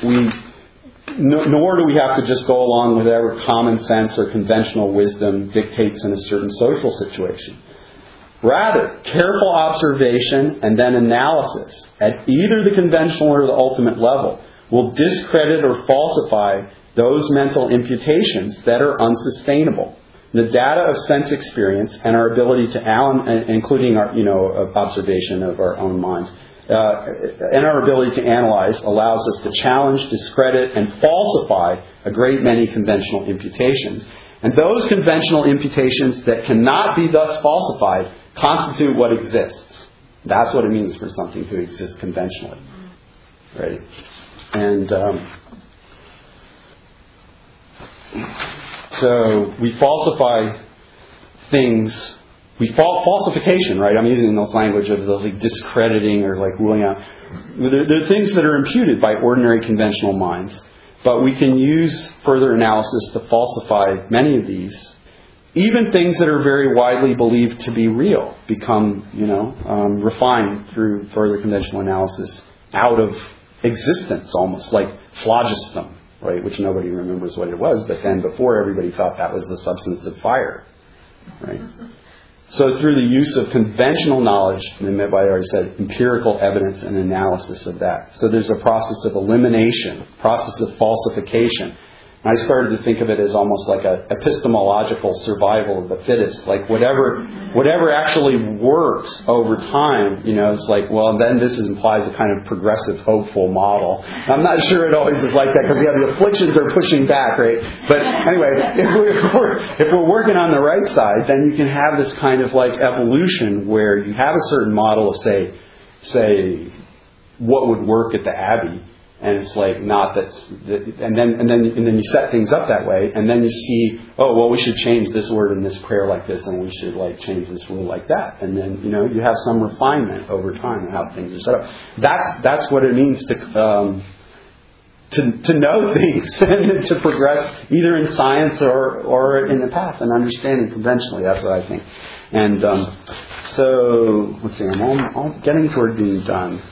nor do we have to just go along with whatever common sense or conventional wisdom dictates in a certain social situation. Rather, careful observation and then analysis at either the conventional or the ultimate level will discredit or falsify those mental imputations that are unsustainable. The data of sense experience and our ability to, including our, observation of our own minds, and our ability to analyze allows us to challenge, discredit, and falsify a great many conventional imputations. And those conventional imputations that cannot be thus falsified constitute what exists. That's what it means for something to exist conventionally. Right? And so we falsify things. Falsification, right? I'm using this language of discrediting or ruling out. There are things that are imputed by ordinary conventional minds, but we can use further analysis to falsify many of these. Even things that are very widely believed to be real become, refined through further conventional analysis out of existence, almost like phlogiston, right? Which nobody remembers what it was, but then before everybody thought that was the substance of fire, right? So through the use of conventional knowledge, and I already said empirical evidence and analysis of that. So there's a process of elimination, process of falsification. And I started to think of it as almost like a epistemological survival of the fittest. Like whatever actually works over time, it's then this implies a kind of progressive, hopeful model. I'm not sure it always is like that because the afflictions are pushing back, right? But anyway, if we're working on the right side, then you can have this kind of evolution where you have a certain model of say what would work at the Abbey. And it's not and then you set things up that way, and then you see, we should change this word in this prayer like this, and we should change this rule like that, and then you have some refinement over time in how things are set up. That's what it means to know things and to progress either in science or in the path and understanding conventionally. That's what I think. And so let's see, I'm getting toward being done.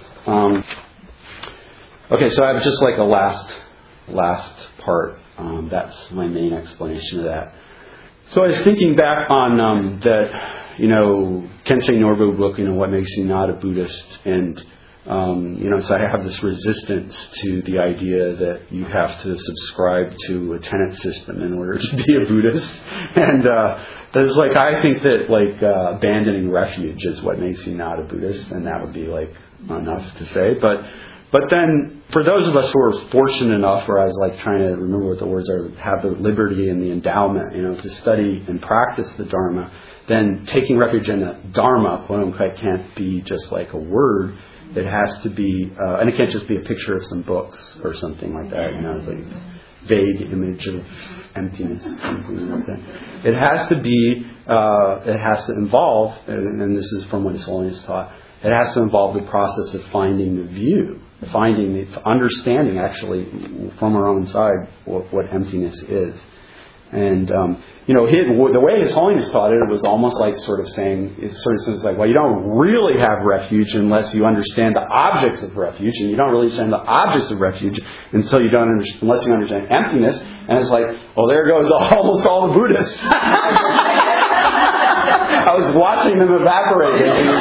Okay, so I have just a last part. That's my main explanation of that. So I was thinking back on that, Kensei Norbu book, What Makes You Not a Buddhist, and so I have this resistance to the idea that you have to subscribe to a tenet system in order to be a Buddhist, and there's I think that abandoning refuge is what makes you not a Buddhist, and that would be enough to say, But then, for those of us who are fortunate enough, where I was trying to remember what the words are, have the liberty and the endowment, to study and practice the Dharma, then taking refuge in the Dharma, quote unquote, can't be just a word. It has to be, and it can't just be a picture of some books or something like that. It's vague image of emptiness, something like that. It has to be, it has to involve, and this is from what His Holiness taught. It has to involve the process of finding the view, understanding actually from our own side what emptiness is. And, the way His Holiness taught it was almost like sort of saying, it sort of says like, well, you don't really have refuge unless you understand the objects of refuge, and you don't really understand the objects of refuge unless you understand emptiness. And it's like, well, there goes almost all the Buddhists. I was watching them evaporate as you were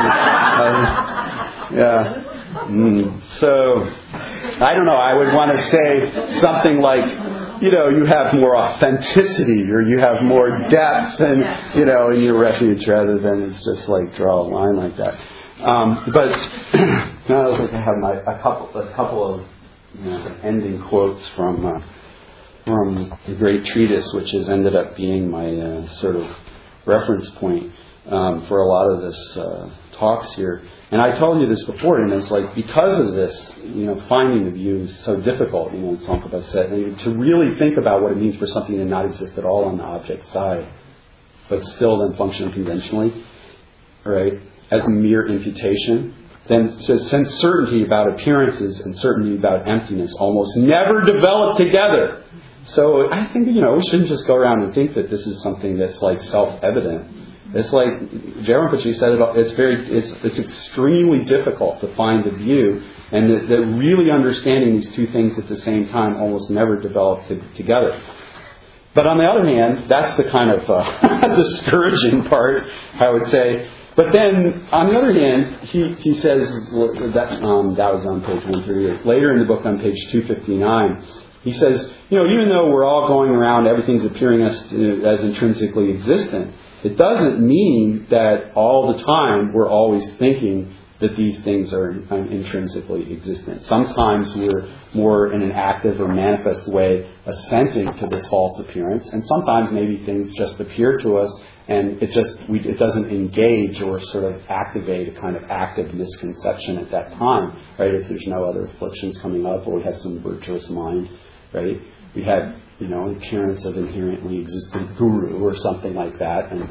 talking. So, I don't know, I would want to say something like, you have more authenticity, or you have more depth, and in your refuge, rather than it's just like draw a line like that. But now I was like, I have a couple of ending quotes from the great treatise, which has ended up being my sort of reference point for a lot of this talks here. And I told you this before, and it's like, because of this, finding the view is so difficult, as Tsongkhapa said, to really think about what it means for something to not exist at all on the object side, but still then function conventionally, right, as mere imputation. Then since certainty about appearances and certainty about emptiness almost never develop together. So I think, we shouldn't just go around and think that this is something that's like self-evident. It's like Jerome Rinpoche said, it's extremely difficult to find the view, and that really understanding these two things at the same time almost never develop together. But on the other hand, that's the kind of discouraging part, I would say. But then, on the other hand, he says, that was on page 138. Later in the book on page 259, he says, even though we're all going around, everything's appearing as intrinsically existent, it doesn't mean that all the time we're always thinking that these things are intrinsically existent. Sometimes we're more in an active or manifest way assenting to this false appearance, and sometimes maybe things just appear to us and it doesn't engage or sort of activate a kind of active misconception at that time, right? If there's no other afflictions coming up, or we have some virtuous mind, right? We had appearance of inherently existent guru or something like that, and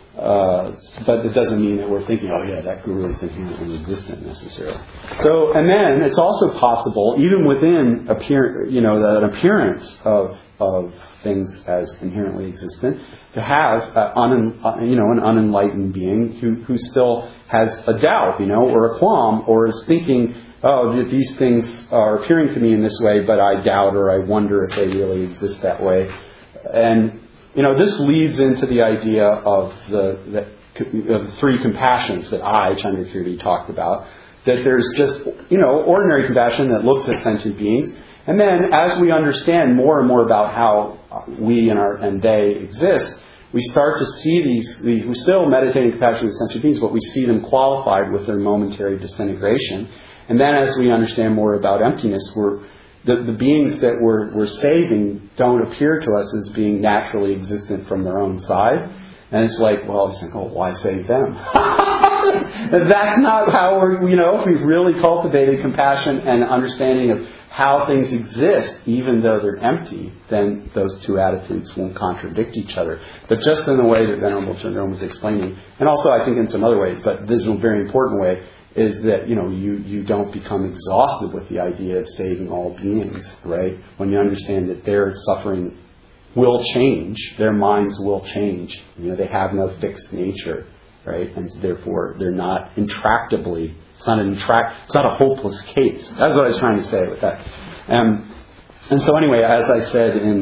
but it doesn't mean that we're thinking, oh yeah, that guru is inherently existent necessarily. So, and then it's also possible, even within an appearance of things as inherently existent, to have an unenlightened being who still has a doubt, or a qualm, or is thinking, oh, these things are appearing to me in this way, but I doubt or I wonder if they really exist that way. And, this leads into the idea of the three compassions that Chandrakirti talked about. That there's just, ordinary compassion that looks at sentient beings. And then as we understand more and more about how we and they exist, we start to see these we're still meditating compassion with sentient beings, but we see them qualified with their momentary disintegration. And then as we understand more about emptiness, the beings that we're saving don't appear to us as being naturally existent from their own side. And it's like, well, it's like, oh, why save them? That's not how if we've really cultivated compassion and understanding of how things exist, even though they're empty, then those two attitudes won't contradict each other. But just in the way that Venerable Chandron was explaining, and also I think in some other ways, but this is a very important way, is that, you don't become exhausted with the idea of saving all beings, right? When you understand that their suffering will change, their minds will change. They have no fixed nature, right? And therefore, they're not intractably, it's not a hopeless case. That's what I was trying to say with that. And so anyway, as I said in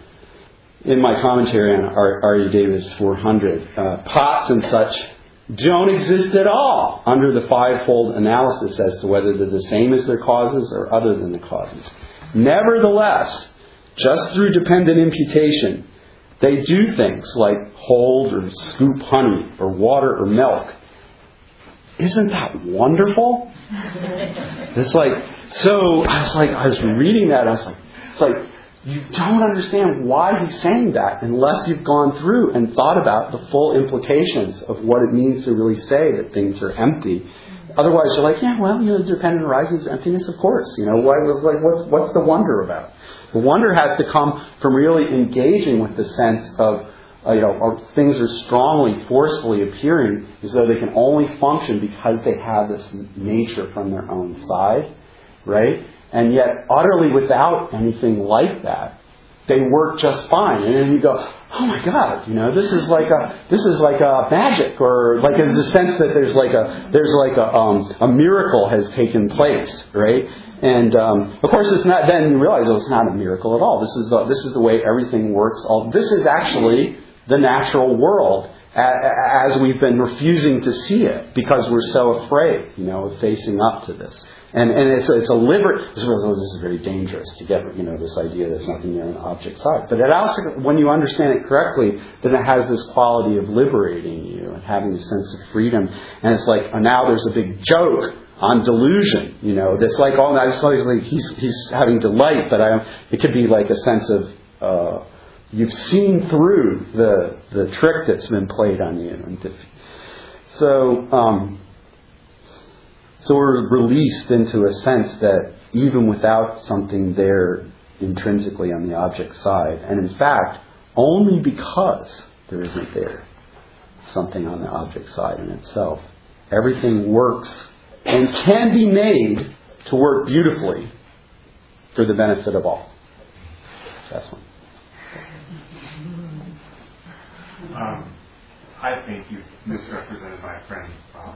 my commentary on Arya Davis 400, pots and such don't exist at all under the fivefold analysis as to whether they're the same as their causes or other than the causes. Nevertheless, just through dependent imputation, they do things like hold or scoop honey or water or milk. Isn't that wonderful? It's like, so I was reading that, it's like, you don't understand why he's saying that unless you've gone through and thought about the full implications of what it means to really say that things are empty. Otherwise, you're like, yeah, well, dependent arises emptiness, of course. What's the wonder about? The wonder has to come from really engaging with the sense of, things are strongly, forcefully appearing as though they can only function because they have this nature from their own side, right? And yet, utterly without anything like that, they work just fine. And then you go, oh my God, this is like a magic, or like there's a sense that there's like a miracle has taken place, right? And of course, it's not. Then you realize, it's not a miracle at all. This is the way everything works. This is actually the natural world, as we've been refusing to see it because we're so afraid, of facing up to this. And it's a this is very dangerous to get, this idea that there's nothing there on the object side. But it also, when you understand it correctly, then it has this quality of liberating you and having a sense of freedom. And it's like, now there's a big joke on delusion, that's like, he's having delight, but it could be like a sense of, you've seen through the trick that's been played on you. So we're released into a sense that even without something there intrinsically on the object side, and in fact, only because there isn't there something on the object side in itself, everything works and can be made to work beautifully for the benefit of all. That's one. I think you misrepresented my friend Bob.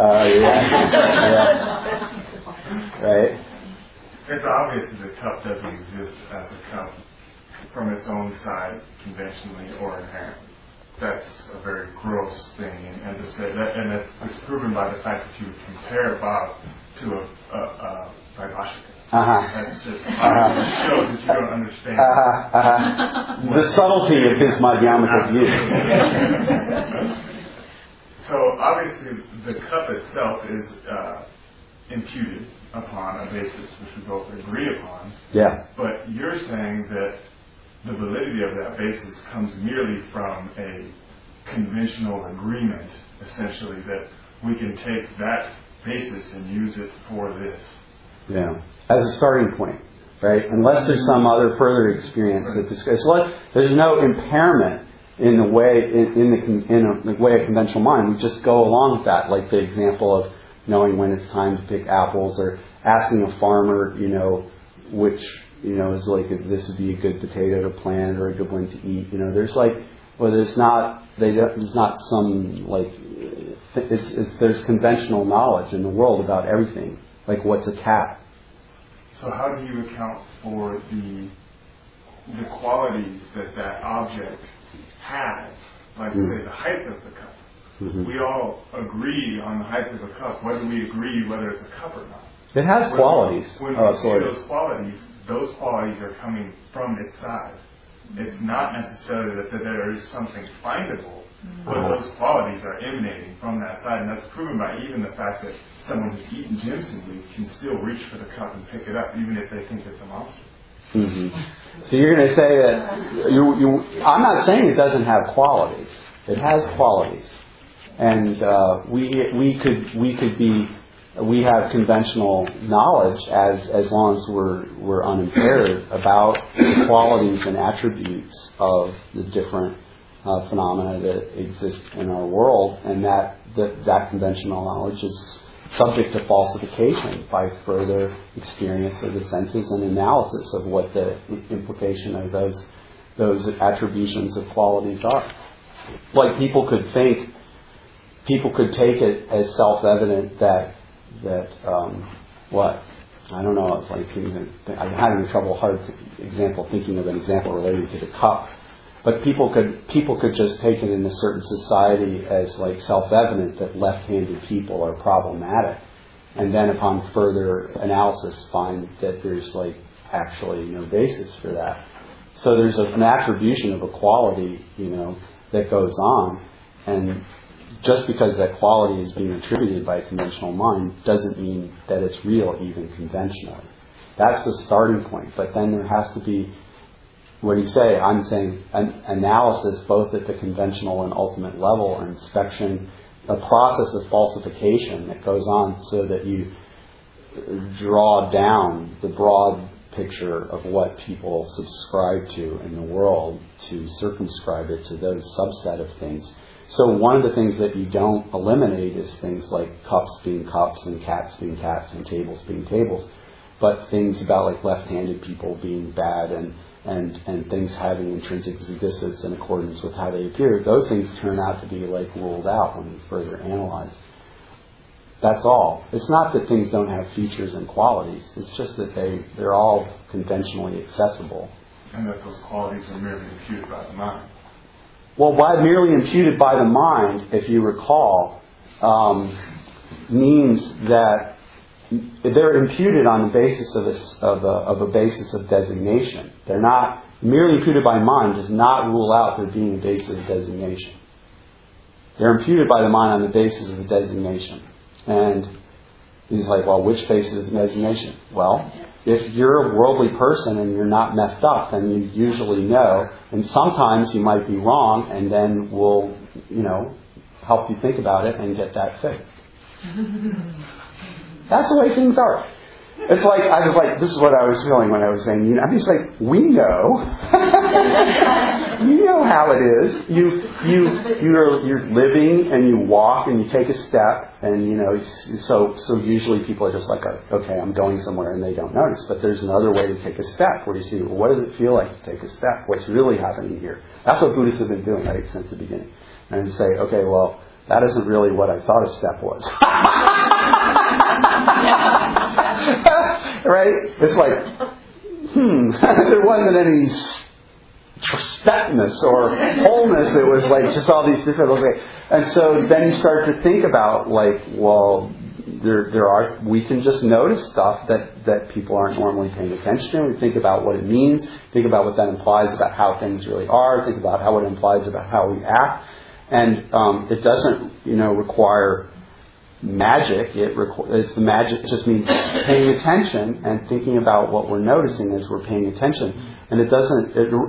Yeah. Right. It's obvious that the cup doesn't exist as a cup from its own side, conventionally or inherently. That's a very gross thing, and to say that, and it's proven by the fact that you would compare Bob to a Vaibhashika. That's just shows that you don't understand. The subtlety of his Madhyamaka view. So obviously the cup itself is imputed upon a basis which we both agree upon. Yeah. But you're saying that the validity of that basis comes merely from a conventional agreement, essentially, that we can take that basis and use it for this. Yeah. As a starting point, right? Unless there's some other further experience that there's no impairment in the way in the way of conventional mind. We just go along with that, like the example of knowing when it's time to pick apples, or asking a farmer, which is like if this would be a good potato to plant or a good one to eat. There's like, well, there's not some like there's conventional knowledge in the world about everything. Like, what's a cat? So how do you account for the qualities that object has? Like, say, the height of the cup. Mm-hmm. We all agree on the height of a cup, whether we agree whether it's a cup or not. It has qualities. When we see those qualities are coming from its side. It's not necessarily that there is something findable, but those qualities are emanating from that side, and that's proven by even the fact that someone who's eaten ginseng can still reach for the cup and pick it up, even if they think it's a monster. Mm-hmm. So you're going to say that I'm not saying it doesn't have qualities. It has qualities, and we have conventional knowledge as long as we're unimpaired about the qualities and attributes of the different phenomena that exist in our world, and that conventional knowledge is subject to falsification by further experience of the senses and analysis of what the implication of those attributions of qualities are. Like people could take it as self-evident that I don't know. It's like I'm having thinking of an example related to the cup. But people could just take it in a certain society as like self-evident that left-handed people are problematic, and then upon further analysis find that there's like actually no basis for that. So there's an attribution of a quality, that goes on, and just because that quality is being attributed by a conventional mind doesn't mean that it's real even conventionally. That's the starting point. But then there has to be, what do you say? I'm saying an analysis both at the conventional and ultimate level, or inspection, a process of falsification that goes on so that you draw down the broad picture of what people subscribe to in the world to circumscribe it to those subset of things. So one of the things that you don't eliminate is things like cups being cups and cats being cats and tables being tables, but things about like left-handed people being bad and and things having intrinsic existence in accordance with how they appear, those things turn out to be like ruled out when you further analyze. That's all. It's not that things don't have features and qualities. It's just that they're all conventionally accessible. And that those qualities are merely imputed by the mind. Well, by merely imputed by the mind, if you recall, means that they're imputed on the basis of a basis of designation. They're not merely imputed by mind does not rule out there being a basis of designation. They're imputed by the mind on the basis of the designation. And he's like, well, which basis of designation? Well, if you're a worldly person and you're not messed up, then you usually know. And sometimes you might be wrong, and then we'll, help you think about it and get that fixed. That's the way things are. It's like, I was like, this is what I was feeling when I was saying, I'm just like, we know. You know how it is. You're living and you walk and you take a step and, so usually people are just like, okay, I'm going somewhere and they don't notice. But there's another way to take a step where you see, well, what does it feel like to take a step? What's really happening here? That's what Buddhists have been doing, right, since the beginning. And say, okay, well, that isn't really what I thought a step was. Right? It's like, there wasn't any stepness or wholeness. It was like just all these different things. And so then you start to think about like, well, we can just notice stuff that people aren't normally paying attention to. We think about what it means, think about what that implies about how things really are, think about what it implies about how we act. And it doesn't, require magic. It's the magic just means paying attention and thinking about what we're noticing as we're paying attention. And it doesn't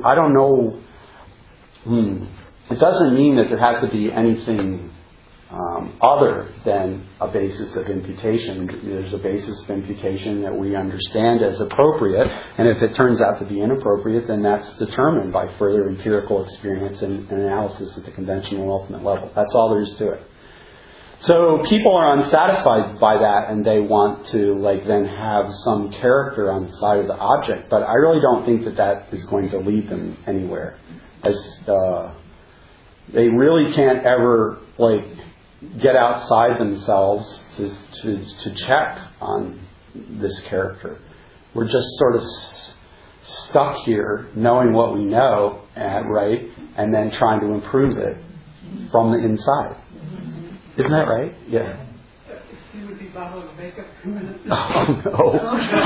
mean that there has to be anything other than a basis of imputation. There's a basis of imputation that we understand as appropriate, and if it turns out to be inappropriate, then that's determined by further empirical experience and analysis at the conventional ultimate level. That's all there is to it. So people are unsatisfied by that, and they want to then have some character on the side of the object, but I really don't think that is going to lead them anywhere. They really can't ever get outside themselves to check on this character. We're just sort of stuck here knowing what we know, right, and then trying to improve it from the inside. Isn't that right? Yeah. You would be Baba Viveka. Oh, no.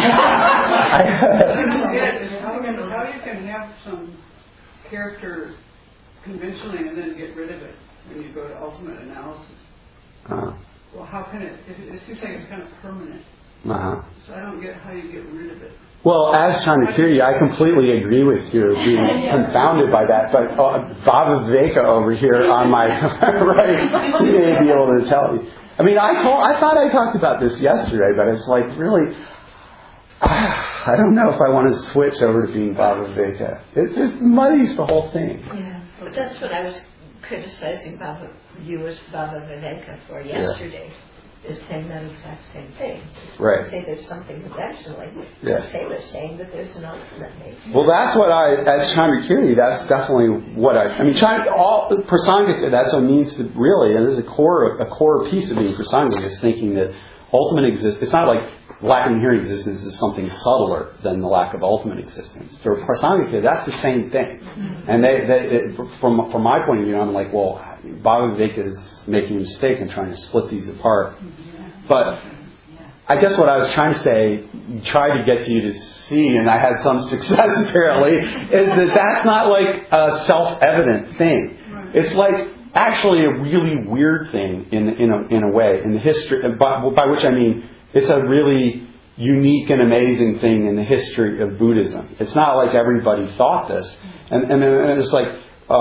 How you can have some character conventionally and then get rid of it when you go to ultimate analysis. Well, how can it seems like it's kind of permanent. So I don't get how you get rid of it. Well, as Chandrakirti, I completely agree with you being confounded by that. But Baba Viveka over here on my right, he may be able to tell you. I mean, I thought I talked about this yesterday, but it's like really, I don't know if I want to switch over to being Baba Viveka. It muddies the whole thing. Yeah, but that's what I was criticizing you as Baba Viveka for yesterday. Yeah. Is saying that exact same thing. Right. Say there's something conventionally. Yes. The same as saying that there's an ultimate nature. Well, that's what as Chandrakirti, that's definitely what Prasangika, that's what it means to really, and there's a core piece of being Prasangika is thinking that ultimate existence, it's not like lack of inherent existence is something subtler than the lack of ultimate existence. For Prasangika, that's the same thing. And from my point of view, I'm like, well, Baba Viveka is making a mistake and trying to split these apart. But I guess what I was trying to say, try to get you to see, and I had some success apparently, is that that's not like a self-evident thing. It's like actually a really weird thing in a way in the history. By which I mean it's a really unique and amazing thing in the history of Buddhism. It's not like everybody thought this, and it's like.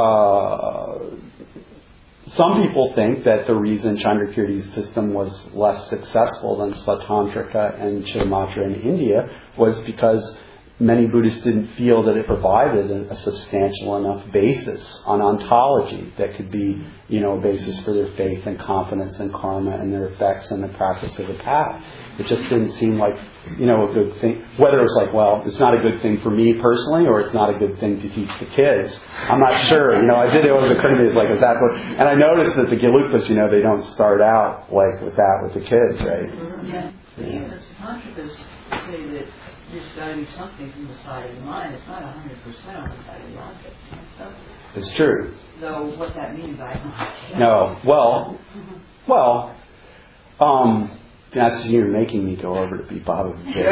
Some people think that the reason Chandrakirti's system was less successful than Svatantrika and Chittamatra in India was because many Buddhists didn't feel that it provided a substantial enough basis on ontology that could be, a basis for their faith and confidence in karma and their effects and the practice of the path. It just didn't seem like, a good thing. Whether it's like, well, it's not a good thing for me personally, or it's not a good thing to teach the kids. I'm not sure. I did, it was occurring to me, it's like, is that what? And I noticed that the Gelugpas, they don't start out like with that with the kids, right? Yeah. Even as Tantrikas say that there's got to be something from the side of the mind. It's not 100% on the side of the object. It's true. Though what that means, I don't No. know. Well, that's you're making me go over to be Baba Vivek.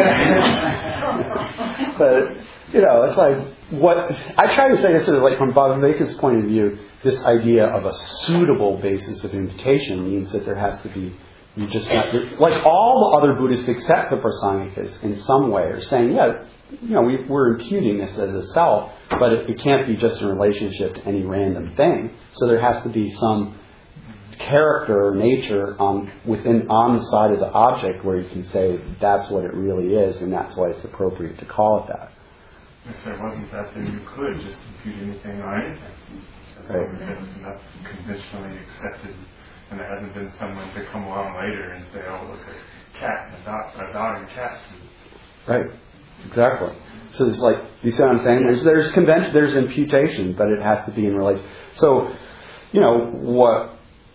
But, it's like, what I try to say is sort of like from Baba Vivek's point of view, this idea of a suitable basis of invitation means that there has to be, you just have to, like all the other Buddhists except the Prasangikas in some way are saying, we're imputing this as a self, but it can't be just in relationship to any random thing. So there has to be some character or nature on the side of the object where you can say that's what it really is, and that's why it's appropriate to call it that. If there wasn't that, then you could just impute anything on anything. As long as it was enough conventionally accepted, and there hasn't been someone to come along later and say, oh, it's a cat and a dog and cats. Right. Exactly. So there's like, you see what I'm saying? There's convention, there's imputation, but it has to be in relation. So, what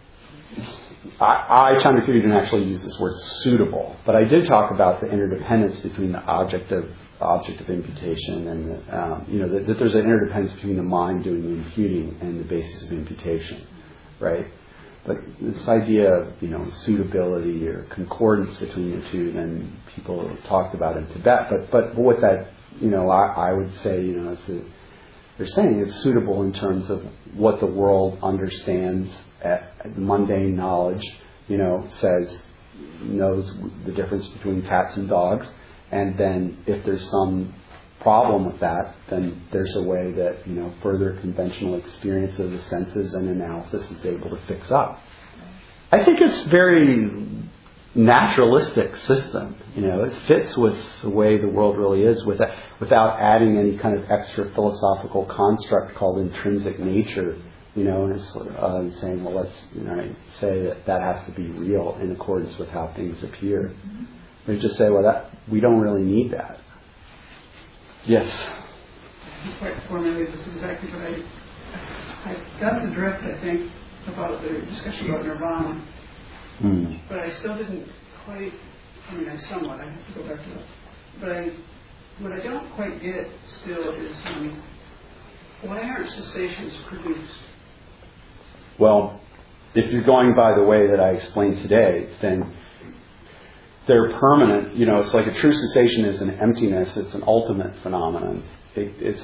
I Chandrakirti didn't actually use this word suitable, but I did talk about the interdependence between the object of imputation and that there's an interdependence between the mind doing the imputing and the basis of imputation, right? But this idea of suitability or concordance between the two, then people talked about in Tibet. But what that I would say is that they're saying it's suitable in terms of what the world understands. Mundane knowledge, knows the difference between cats and dogs, and then if there's some problem with that, then there's a way that further conventional experience of the senses and analysis is able to fix up. I think it's very naturalistic system. It fits with the way the world really is, without adding any kind of extra philosophical construct called intrinsic nature. And it's saying, well, let's say that has to be real in accordance with how things appear. We just say, well, we don't really need that. Yes. I can't quite formulate this exactly, but I got the drift, I think, about the discussion about nirvana. But I still didn't quite, I somewhat, I have to go back to that. But what I don't quite get still is why aren't cessations produced? Well, if you're going by the way that I explained today, then they're permanent. It's like a true cessation is an emptiness. It's an ultimate phenomenon. It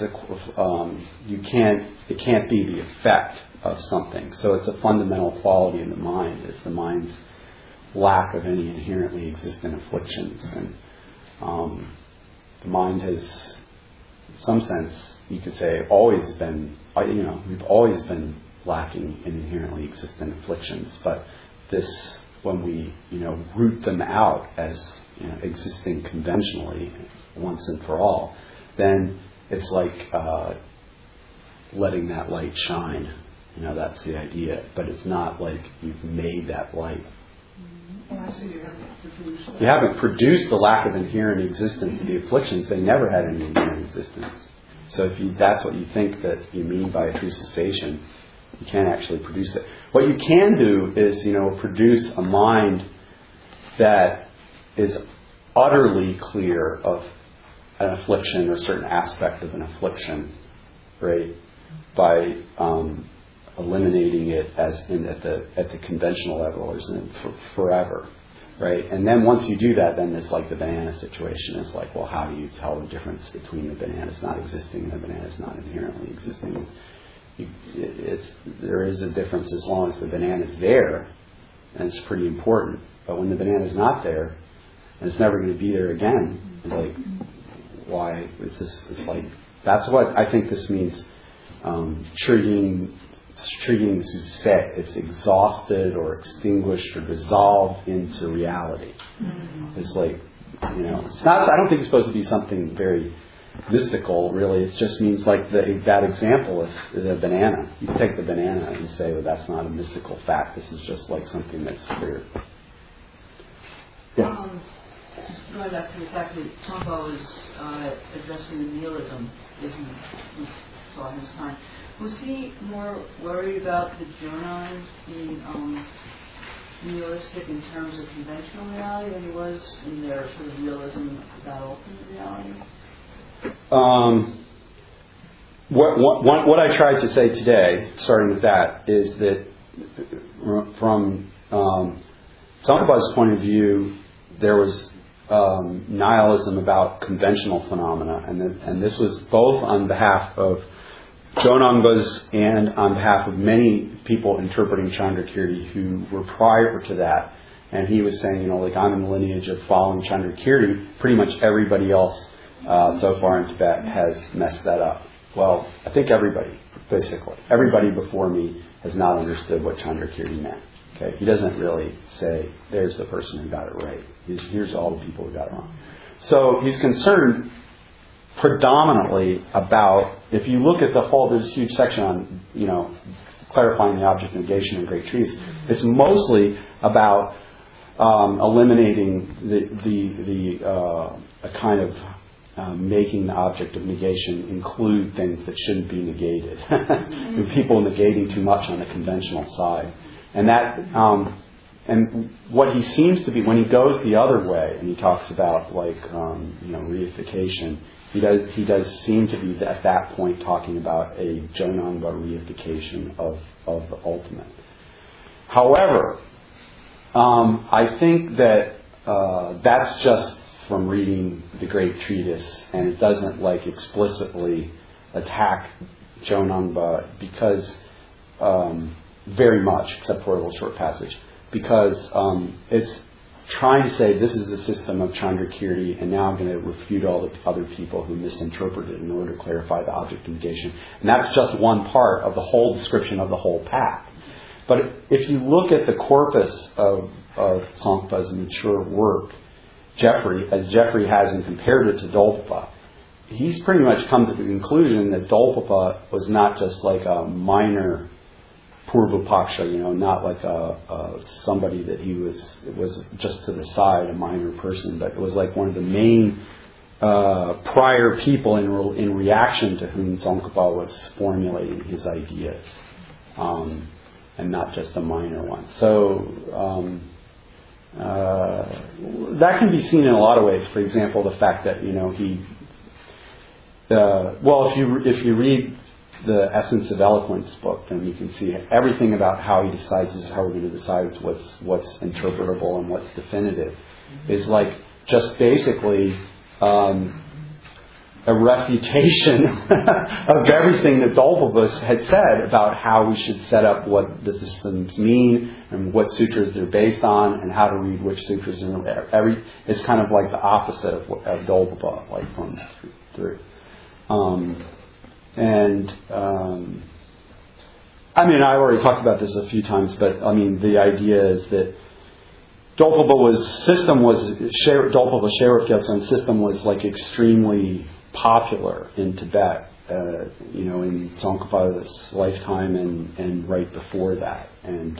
can't be the effect of something. So it's a fundamental quality in the mind. It's the mind's lack of any inherently existent afflictions. And the mind has, in some sense, you could say, always been, we've always been lacking in inherently existent afflictions. But this, when we, root them out as existing conventionally once and for all, then it's like letting that light shine. That's the idea. But it's not like you've made that light. You haven't produced the lack of inherent existence of the afflictions. They never had any inherent existence. So if that's what you think that you mean by a true cessation, you can't actually produce it. What you can do is, produce a mind that is utterly clear of an affliction or a certain aspect of an affliction, right? By eliminating it at the conventional level, or forever, right? And then once you do that, then it's like the banana situation. It's like, well, how do you tell the difference between the bananas not existing and the bananas not inherently existing? There is a difference as long as the banana is there, and it's pretty important. But when the banana is not there, and it's never going to be there again, it's like, why? It's like, that's what I think this means. Treating Suset, it's exhausted or extinguished or dissolved into reality. It's like, it's not. I don't think it's supposed to be something very mystical, really. It just means like that example of the banana. You take the banana and say, well, that's not a mystical fact. This is just like something that's clear. Yeah. Just going back to the fact that Tsongkhapa was addressing the nihilism that he saw in his time. Was he more worried about the Jonan being nihilistic in terms of conventional reality than he was in their sort of realism about ultimate reality? What I tried to say today, starting with that, is that from Tsongkhapa's point of view, there was nihilism about conventional phenomena, and this was both on behalf of Jonangpas and on behalf of many people interpreting Chandrakirti who were prior to that. And he was saying, like, I'm in the lineage of following Chandrakirti. Pretty much everybody else so far in Tibet has messed that up. Well, I think everybody, basically. Everybody before me has not understood what Chandrakirti meant. Okay? He doesn't really say, there's the person who got it right. Here's all the people who got it wrong. So he's concerned predominantly about, if you look at the whole, there's a huge section on, clarifying the object negation in Great Treatise. It's mostly about eliminating a kind of making the object of negation include things that shouldn't be negated. And people negating too much on the conventional side. And that, and what he seems to be, when he goes the other way, and he talks about reification, he does seem to be at that point talking about a Jonangpa reification of the ultimate. However, I think that that's just from reading the Great Treatise, and it doesn't explicitly attack Jonangpa because very much, except for a little short passage, because it's trying to say this is the system of Chandrakirti, and now I'm going to refute all the other people who misinterpret it in order to clarify the object of negation. And that's just one part of the whole description of the whole path. But if you look at the corpus of Tsongkhapa's mature work, as Jeffrey has and compared it to Dolpopa, he's pretty much come to the conclusion that Dolpopa was not just like a minor Purvapaksha, not like somebody that it was just to the side, a minor person, but it was like one of the main prior people in reaction to whom Tsongkhapa was formulating his ideas, and not just a minor one. So that can be seen in a lot of ways. For example, the fact that if you read the Essence of Eloquence book, then you can see everything about how he decides this is how we're going to decide what's interpretable and what's definitive. Is like just basically a refutation of everything that Dolpopa had said about how we should set up what the systems mean and what sutras they're based on and how to read which sutras. It's kind of like the opposite of Dolpopa, like from through. I already talked about this a few times, but the idea is that Dolpopa's Sherif Gyaltsen's system was like extremely popular in Tibet, in Tsongkhapa's lifetime and right before that, and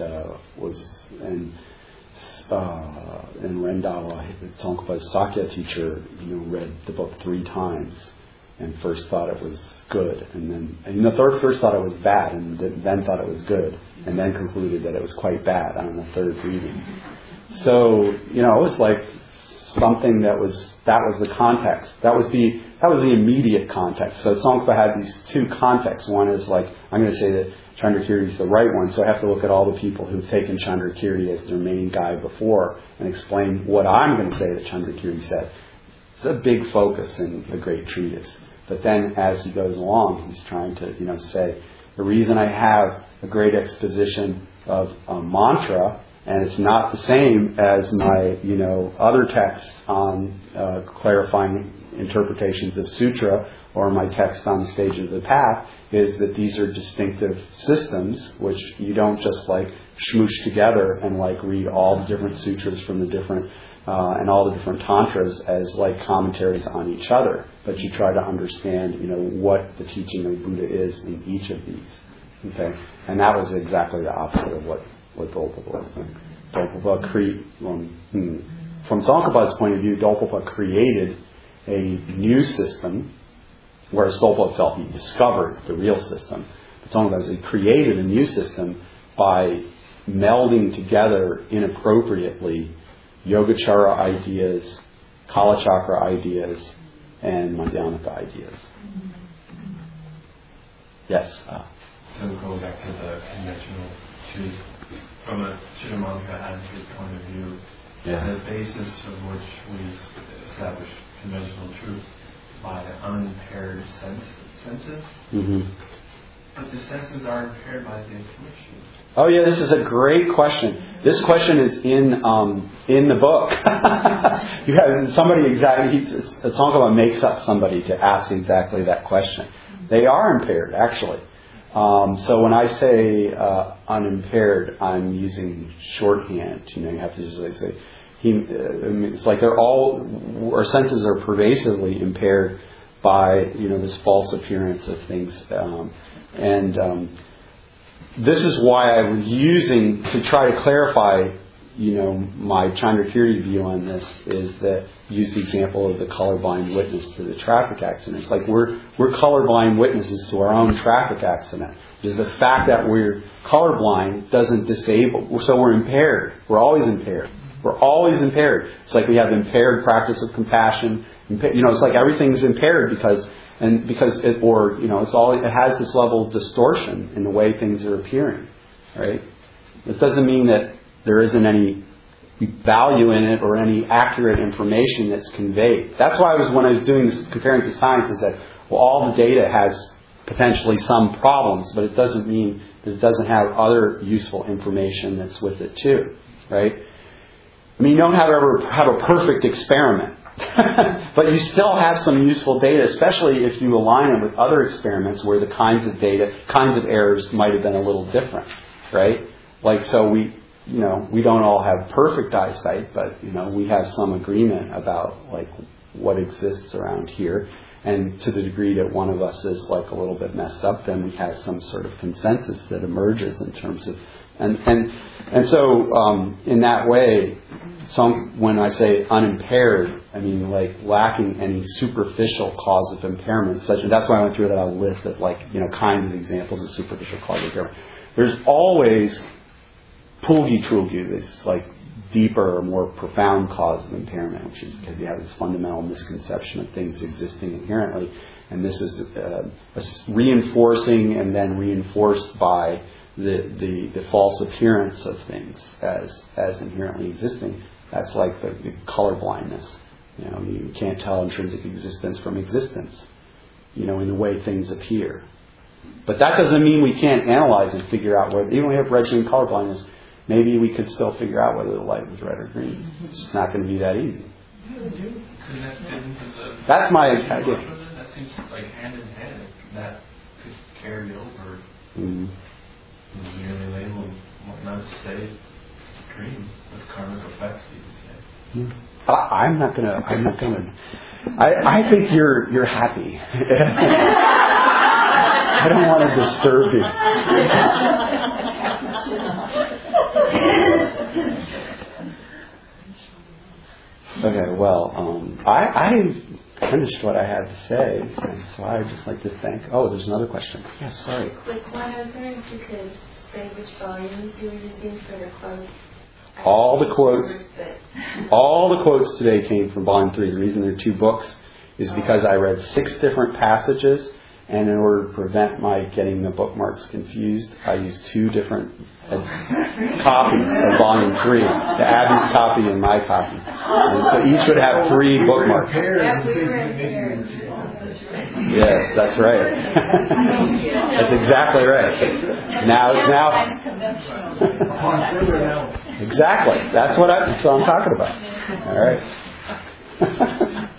Rendawa, Tsongkhapa's Sakya teacher, read the book 3 times. And first thought it was good, and then first thought it was bad, and then thought it was good, and then concluded that it was quite bad on the third reading. So it was like something that was the context. That was the immediate context. So Tsongkhapa had these 2 contexts. One is like, I'm going to say that Chandrakirti is the right one, so I have to look at all the people who've taken Chandrakirti as their main guide before and explain what I'm going to say that Chandrakirti said. It's a big focus in the Great Treatise. But then as he goes along, he's trying to, say, the reason I have a great exposition of a mantra, and it's not the same as my, other texts on clarifying interpretations of sutra or my text on the Stage of the Path, is that these are distinctive systems which you don't just like smoosh together and like read all the different sutras from the different and all the different tantras as like commentaries on each other, but you try to understand, what the teaching of Buddha is in each of these. Okay, and that was exactly the opposite of what Dolpopa was doing. Dolpopa from Tsongkhapa's point of view, Dolpopa created a new system, whereas Dolpopa felt he discovered the real system. But Tsongkhapa, he created a new system by melding together inappropriately Yogacara ideas, Kalachakra ideas, and Madhyamaka ideas. Yes? So going back to the conventional truth, from a Chittamatra attitude point of view, the basis of which we establish conventional truth by unimpaired senses. Mm-hmm. But the senses are impaired by the affliction. Oh yeah, this is a great question. This question is in the book. You have somebody exactly. Tsongkhapa makes up somebody to ask exactly that question. They are impaired, actually. So when I say unimpaired, I'm using shorthand. You have to just like say. It's like our senses are pervasively impaired by this false appearance of things, this is why I was using to try to clarify, my Chandrakirti view on this is that use the example of the colorblind witness to the traffic accident. It's like we're colorblind witnesses to our own traffic accident. Because the fact that we're colorblind doesn't disable, so we're impaired. We're always impaired. We're always impaired. It's like we have impaired practice of compassion. It's like everything's impaired because it has this level of distortion in the way things are appearing, right? It doesn't mean that there isn't any value in it or any accurate information that's conveyed. That's why when I was doing this, comparing to science, I said, well, all the data has potentially some problems, but it doesn't mean that it doesn't have other useful information that's with it too, right? You don't ever have a perfect experiment. But you still have some useful data, especially if you align it with other experiments where the kinds of errors might have been a little different, right? Like, so we don't all have perfect eyesight, but, we have some agreement about, like, what exists around here. And to the degree that one of us is, like, a little bit messed up, then we have some sort of consensus that emerges in terms of... And so, in that way, when I say unimpaired, I mean like lacking any superficial cause of impairment. That's why I went through that list of kinds of examples of superficial cause of impairment. There's always pulgi trulgi, this like deeper or more profound cause of impairment, which is because you have this fundamental misconception of things existing inherently, and this is reinforcing and then reinforced by the false appearance of things as inherently existing. That's like the color blindness. You can't tell intrinsic existence from existence, in the way things appear. But that doesn't mean we can't analyze and figure out whether, even if we have red green color blindness, maybe we could still figure out whether the light was red or green. It's not going to be that easy. Couldn't that fit into the... That's my idea. That seems like hand in hand. That could carry over. Mm-hmm. Merely labeled, not to say dream, with karmic effects, you could say. I'm not gonna. I think you're happy. I don't want to disturb you. Okay, well, I finished what I had to say, and so I'd just like to thank... Oh, there's another question. Yes, sorry. I was wondering if you could say which volumes you were using for the quotes. All the quotes today came from Volume 3. The reason there are 2 books is because I read 6 different passages, and in order to prevent my getting the bookmarks confused, I used 2 different copies of Volume 3, the Abby's copy and my copy. And so each would have 3 bookmarks. Yeah, we were impaired. Yes, that's right. That's exactly right. Now. Exactly. That's what I'm talking about. All right.